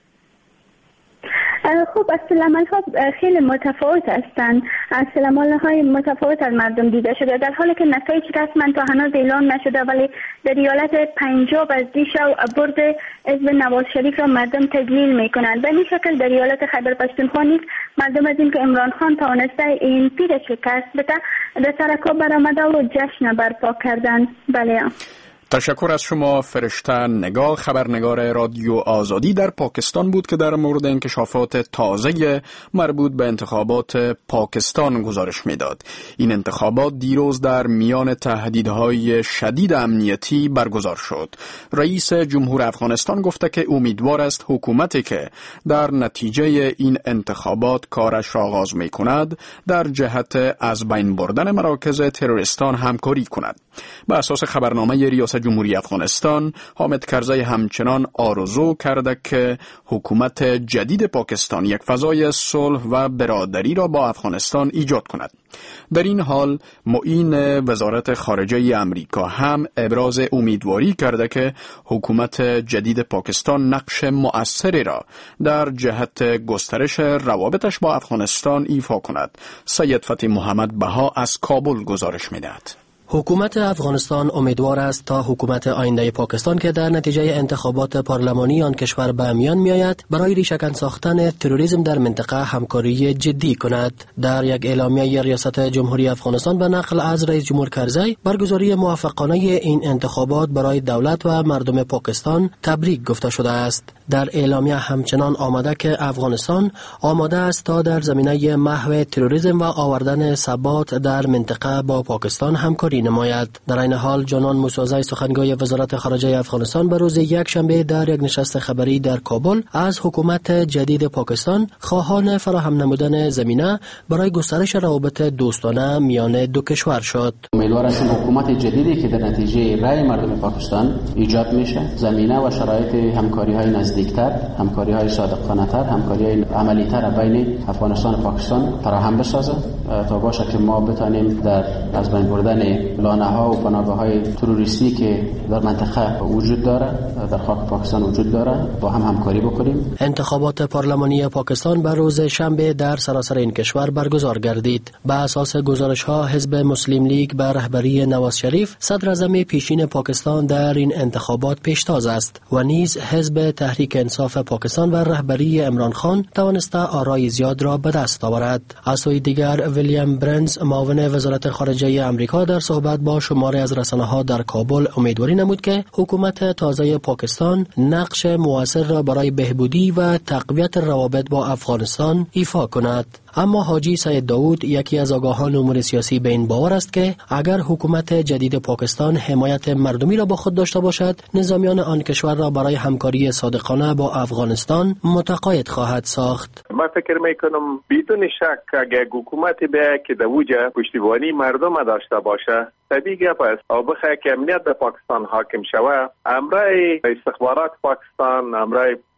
خب عکس‌العمل‌ها خیلی متفاوت هستند. عکس‌العمل‌های متفاوت از مردم دیده شده، در حالی که نتایج رسما تا هنوز اعلام نشده، ولی در ایالت پنجاب از دیشب برد حزب نواز شریف را مردم تجلیل می‌کنند. به این شکل در ایالت خیبر پختونخوا نیز مردم از اینکه عمران خان توانسته این پیر شکست بده در سرکوب برآمده و جشن برپا کردند. بله. تشکر از شما. فرشته نگاه، خبرنگار رادیو آزادی در پاکستان بود که در مورد انکشافات تازه مربوط به انتخابات پاکستان گزارش میداد. این انتخابات دیروز در میان تهدیدهای شدید امنیتی برگزار شد. رئیس جمهور افغانستان گفته که امیدوار است حکومتی که در نتیجه این انتخابات کارش را آغاز می کند در جهت از بین بردن مراکز تروریستان همکاری کند. به اساس خبرنامه ریاست جمهوری افغانستان، حامد کرزی همچنان آرزو کرده که حکومت جدید پاکستان یک فضای صلح و برادری را با افغانستان ایجاد کند. در این حال معین وزارت خارجه امریکا هم ابراز امیدواری کرده که حکومت جدید پاکستان نقش مؤثری را در جهت گسترش روابطش با افغانستان ایفا کند. سید فتحی محمد بها از کابل گزارش می‌دهد. حکومت افغانستان امیدوار است تا حکومت آینده پاکستان که در نتیجه انتخابات پارلمانی آن کشور به میان میآید برای ریشه‌کن ساختن تروریسم در منطقه همکاری جدی کند. در یک اعلامیه ریاست جمهوری افغانستان به نقل از رئیس جمهور کرزی برگزاری موفقانه این انتخابات برای دولت و مردم پاکستان تبریک گفته شده است. در اعلامیه همچنان آمده که افغانستان آماده است تا در زمینه محو تروریسم و آوردن ثبات در منطقه با پاکستان همکاری نماید. در این حال جانان موسوی سخنگوی وزارت خارجه افغانستان به روز یکشنبه در یک نشست خبری در کابل از حکومت جدید پاکستان خواهان فراهم نمودن زمینه برای گسترش روابط دوستانه میان دو کشور شد. امیدوار هستیم حکومت جدیدی که در نتیجه رأی مردم پاکستان ایجاد میشه زمینه و شرایط همکاری‌های نزدیکتر، همکاری‌های صادقانه‌تر، همکاری‌های عملی‌تر بین افغانستان و پاکستان فراهم بسازه تا باشه که ما بتانیم در از بین بردن لانه‌ها و پناهگاه‌های تروریستی که در منطقه وجود داره، در خاک پاکستان وجود داره، با هم همکاری بکنیم. انتخابات پارلمانی پاکستان بر روز شنبه در سراسر این کشور برگزار گردید. به اساس گزارش‌ها حزب مسلم لیگ به رهبری نواز شریف صدر اعظم پیشین پاکستان در این انتخابات پیشتاز است و نیز حزب تحریک انصاف پاکستان و رهبری عمران خان توانسته آرای زیاد را به دست آورد. از سوی دیگر ویلیام برنز معاون وزارت خارجه آمریکا در صحبت با شماری از رسانه‌ها در کابل امیدواری نمود که حکومت تازه پاکستان نقش مؤثر را برای بهبودی و تقویت روابط با افغانستان ایفا کند. اما حاجی سید داود یکی از آگاهان امور سیاسی به این باور است که اگر حکومت جدید پاکستان حمایت مردمی را با خود داشته باشد، نظامیان آن کشور را برای همکاری صادقانه با افغانستان متقاعد خواهد ساخت. من فکر میکنم بدون شک اگر حکومتی به که در وجه پشتیبانی مردم داشته باشه طبیعی گپ است او بخواه که امنیت در پاکستان حاکم شوه، امرای استخبارات پاکستان، امرای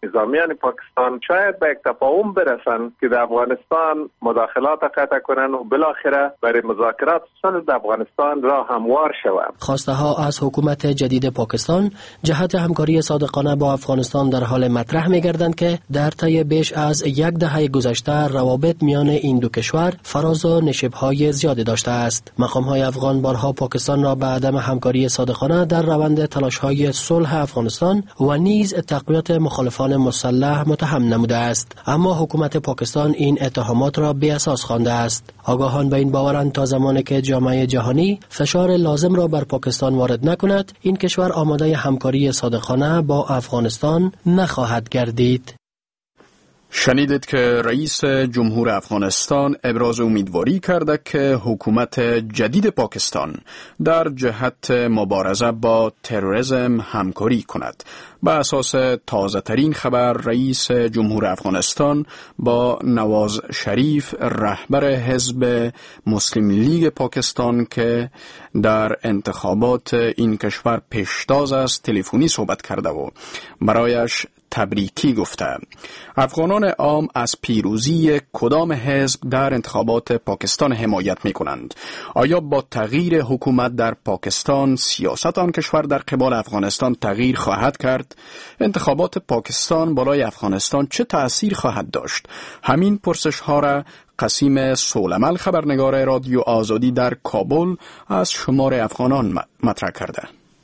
نظامیان پاکستان شاید به یک تفاهم برسن که در افغانستان مداخلات قطع کنن و بالاخره برای مذاکرات صلح در افغانستان راه هموار شود. خواسته ها از حکومت جدید پاکستان جهت همکاری صادقانه با افغانستان در حال مطرح می‌گردند که در طی بیش از یک دهه گذشته روابط میان این دو کشور فراز و نشیب‌های زیادی داشته است. مقام‌های افغان بارها پاکستان را به عدم همکاری صادقانه در روند تلاش‌های صلح افغانستان و نیز تقویت مخالفان مسلح متهم نموده است، اما حکومت پاکستان این اتهامات را بی اساس خوانده است. آگاهان به این باورند تا زمانی که جامعه جهانی فشار لازم را بر پاکستان وارد نکند، این کشور آماده همکاری صادقانه با افغانستان نخواهد گردید. شنیدید که رئیس جمهور افغانستان ابراز امیدواری کرده که حکومت جدید پاکستان در جهت مبارزه با تروریسم همکاری کند. به اساس تازه ترین خبر، رئیس جمهور افغانستان با نواز شریف رهبر حزب مسلم لیگ پاکستان که در انتخابات این کشور پیشتاز است تلفنی صحبت کرده و برایش تبریکی گفته. افغانان عام از پیروزی کدام حزب در انتخابات پاکستان حمایت می کنند؟ آیا با تغییر حکومت در پاکستان سیاست آن کشور در قبال افغانستان تغییر خواهد کرد؟ انتخابات پاکستان بالای افغانستان چه تأثیر خواهد داشت؟ همین پرسش ها را قسیم سولمل، خبرنگار رادیو آزادی در کابل، از شمار افغانان مطرح کرده.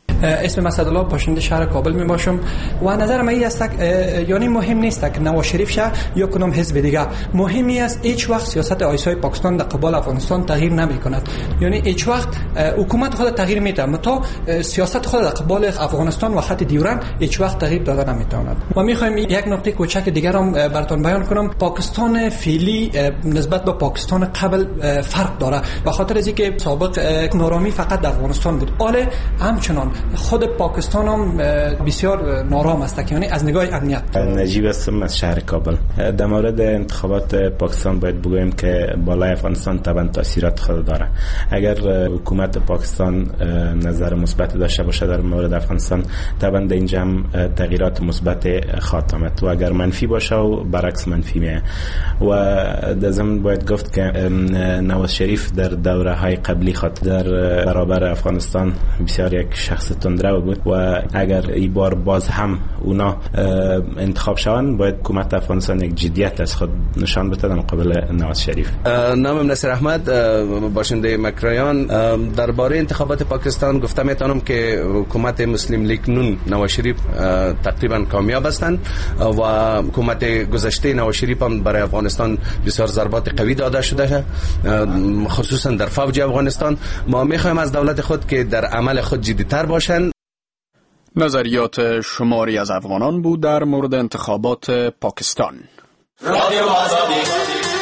اسم اسدالله، باشنده شهر کابل می باشم و نظر من این است یعنی مهم نیست که نواز شریف شه یا کنم حزب دیگه، مهمی است هیچ وقت سیاست آیسای پاکستان در قبال افغانستان تغییر نمی کند. یعنی هیچ وقت حکومت خود تغییر میده، متا سیاست خود در قبال افغانستان و خط دیورن هیچ وقت تغییر داده نمیتواند. و میخوایم یک نکته کوچک دیگر هم براتون بیان کنم. پاکستان فعلی نسبت به پاکستان قبل فرق داره، به خاطر از اینکه سابق نارامی فقط در افغانستان بود، حالا همچنان خود پاکستان هم بسیار نارام است، یعنی از نگاه امنیت. نجیب هستم از شهر کابل. در مورد انتخابات پاکستان باید بگویم که بالای افغانستان طبعا تاثیرات خود داره. اگر حکومت پاکستان نظر مثبت داشته باشه در مورد افغانستان، طبعا در اینجا هم تغییرات مثبت خواهد آمد، و اگر منفی باشه و برعکس منفی میه. و در ضمن باید گفت که نواز شریف در دوره های قبلی خود در برابر افغانستان بسیار یک شخص تندرو بود و اگر این بار باز هم اونا انتخاب شوند، باید حکومت افغانستان یک جدیت از خود نشان بده در مقابل نواز شریف. نامم نصیر احمد، باشنده مکرایان. درباره انتخابات پاکستان گفته میتونم که حکومت مسلم لیگ نون نواز شریف تقریبا کامیاب هستند و حکومت گذشته نواز شریف هم برای افغانستان بسیار ضربات قوی داده شده، خصوصا در فوج افغانستان. ما میخوایم از دولت خود که در عمل خود جدی‌تر باشند. نظریات شماری از افغانان بود در مورد انتخابات پاکستان. رادیو آزادی.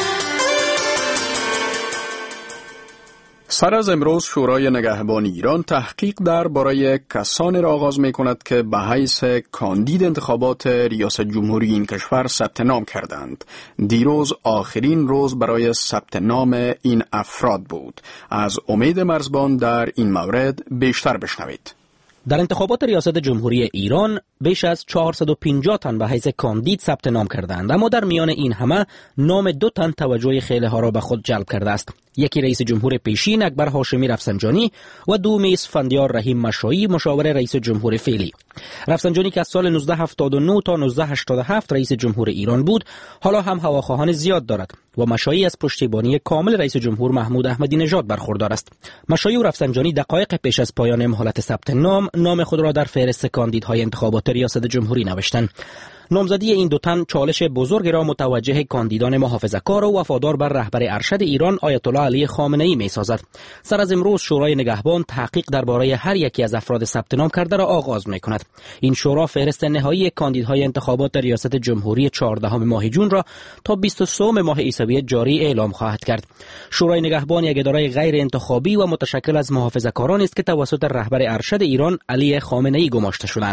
سر از امروز شورای نگهبان ایران تحقیق درباره کسانی را آغاز می کند که به حیث کاندید انتخابات ریاست جمهوری این کشور ثبت نام کردند. دیروز آخرین روز برای ثبت نام این افراد بود. از امید مرزبان در این مورد بیشتر بشنوید. در انتخابات ریاست جمهوری ایران بیش از 450 تن به حیث کاندید ثبت نام کردند، اما در میان این همه نام 2 تن توجه خیلی ها را به خود جلب کرده است. یکی رئیس جمهور پیشین اکبر هاشمی رفسنجانی و دومی اسفندیار رحیم مشایی، مشاور رئیس جمهور فعلی. رفسنجانی که از سال 1979 تا 1987 رئیس جمهور ایران بود، حالا هم هواخواهان زیاد دارد و مشایی از پشتیبانی کامل رئیس جمهور محمود احمدی نژاد برخوردار است. مشایی و رفسنجانی دقایق پیش از پایان مهلت ثبت نام خود را در فهرست کاندیدهای انتخابات ریاست جمهوری نوشتند. نامزدی این 2 تن چالش بزرگی را متوجه کاندیدان محافظه‌کار و وفادار بر رهبر ارشد ایران آیت الله علی خامنه‌ای می‌سازد. سر از امروز شورای نگهبان تحقیق درباره هر یکی از افراد ثبت نام کرده را آغاز می‌کند. این شورا فهرست نهایی کاندیدهای انتخابات ریاست جمهوری 14 ماه جون را تا 23 ماه عیسوی جاری اعلام خواهد کرد. شورای نگهبان یک اداره غیر انتخابی و متشکل از محافظه‌کاران است که توسط رهبر ارشد ایران علی خامنه‌ای گماشته شدند.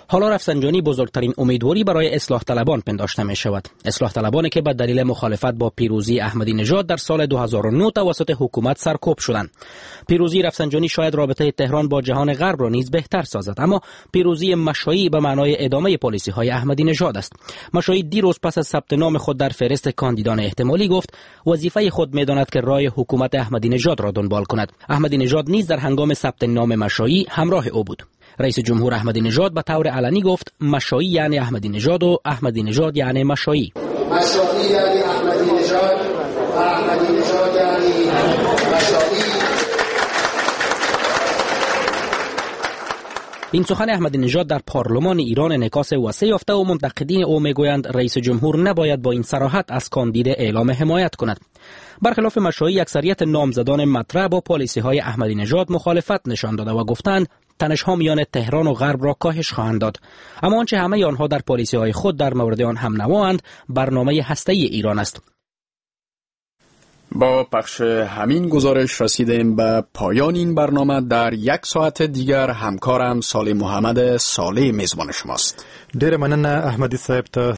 حالا رفسنجانی بزرگترین امیدواری برای اصلاح طلبان پنداشته می شود. اصلاح طلبانی که به دلیل مخالفت با پیروزی احمدی نژاد در سال 2009 توسط حکومت سرکوب شدند. پیروزی رفسنجانی شاید رابطه تهران با جهان غرب را نیز بهتر سازد، اما پیروزی مشایی به معنای ادامه پالیسی های احمدی نژاد است. مشایی دیروز پس از ثبت نام خود در فهرست کاندیدان احتمالی گفت وظیفه خود می‌داند که راه حکومت احمدی نژاد را دنبال کند. احمدی نژاد نیز در هنگام ثبت نام مشایی همراه او بود. رئیس جمهور احمدی نژاد به طور علنی گفت مشایی یعنی احمدی نژاد و احمدی نژاد یعنی مشایی. مشایی یعنی احمدی نژاد و احمدی نژاد یعنی مشایی. این سخن احمدی نژاد در پارلمان ایران انعکاس وسیع یافته و منتقدین او میگویند رئیس جمهور نباید با این صراحت از کاندید اعلام حمایت کند. برخلاف مشایی اکثریت نامزدان مطرح با پالیسی های احمدی نژاد مخالفت نشان داده و گفتند تنش‌ها میان تهران و غرب را کاهش خواهند داد. اما آنچه همه آنها در پالیسی های خود در مورد آن هم نواند برنامه هسته‌ای ایران است. با پخش همین گزارش رسیدیم به پایان این برنامه. در یک ساعت دیگر همکارم صالح محمد صالح میزبان شماست. ډیر مننه احمدی صاحب ته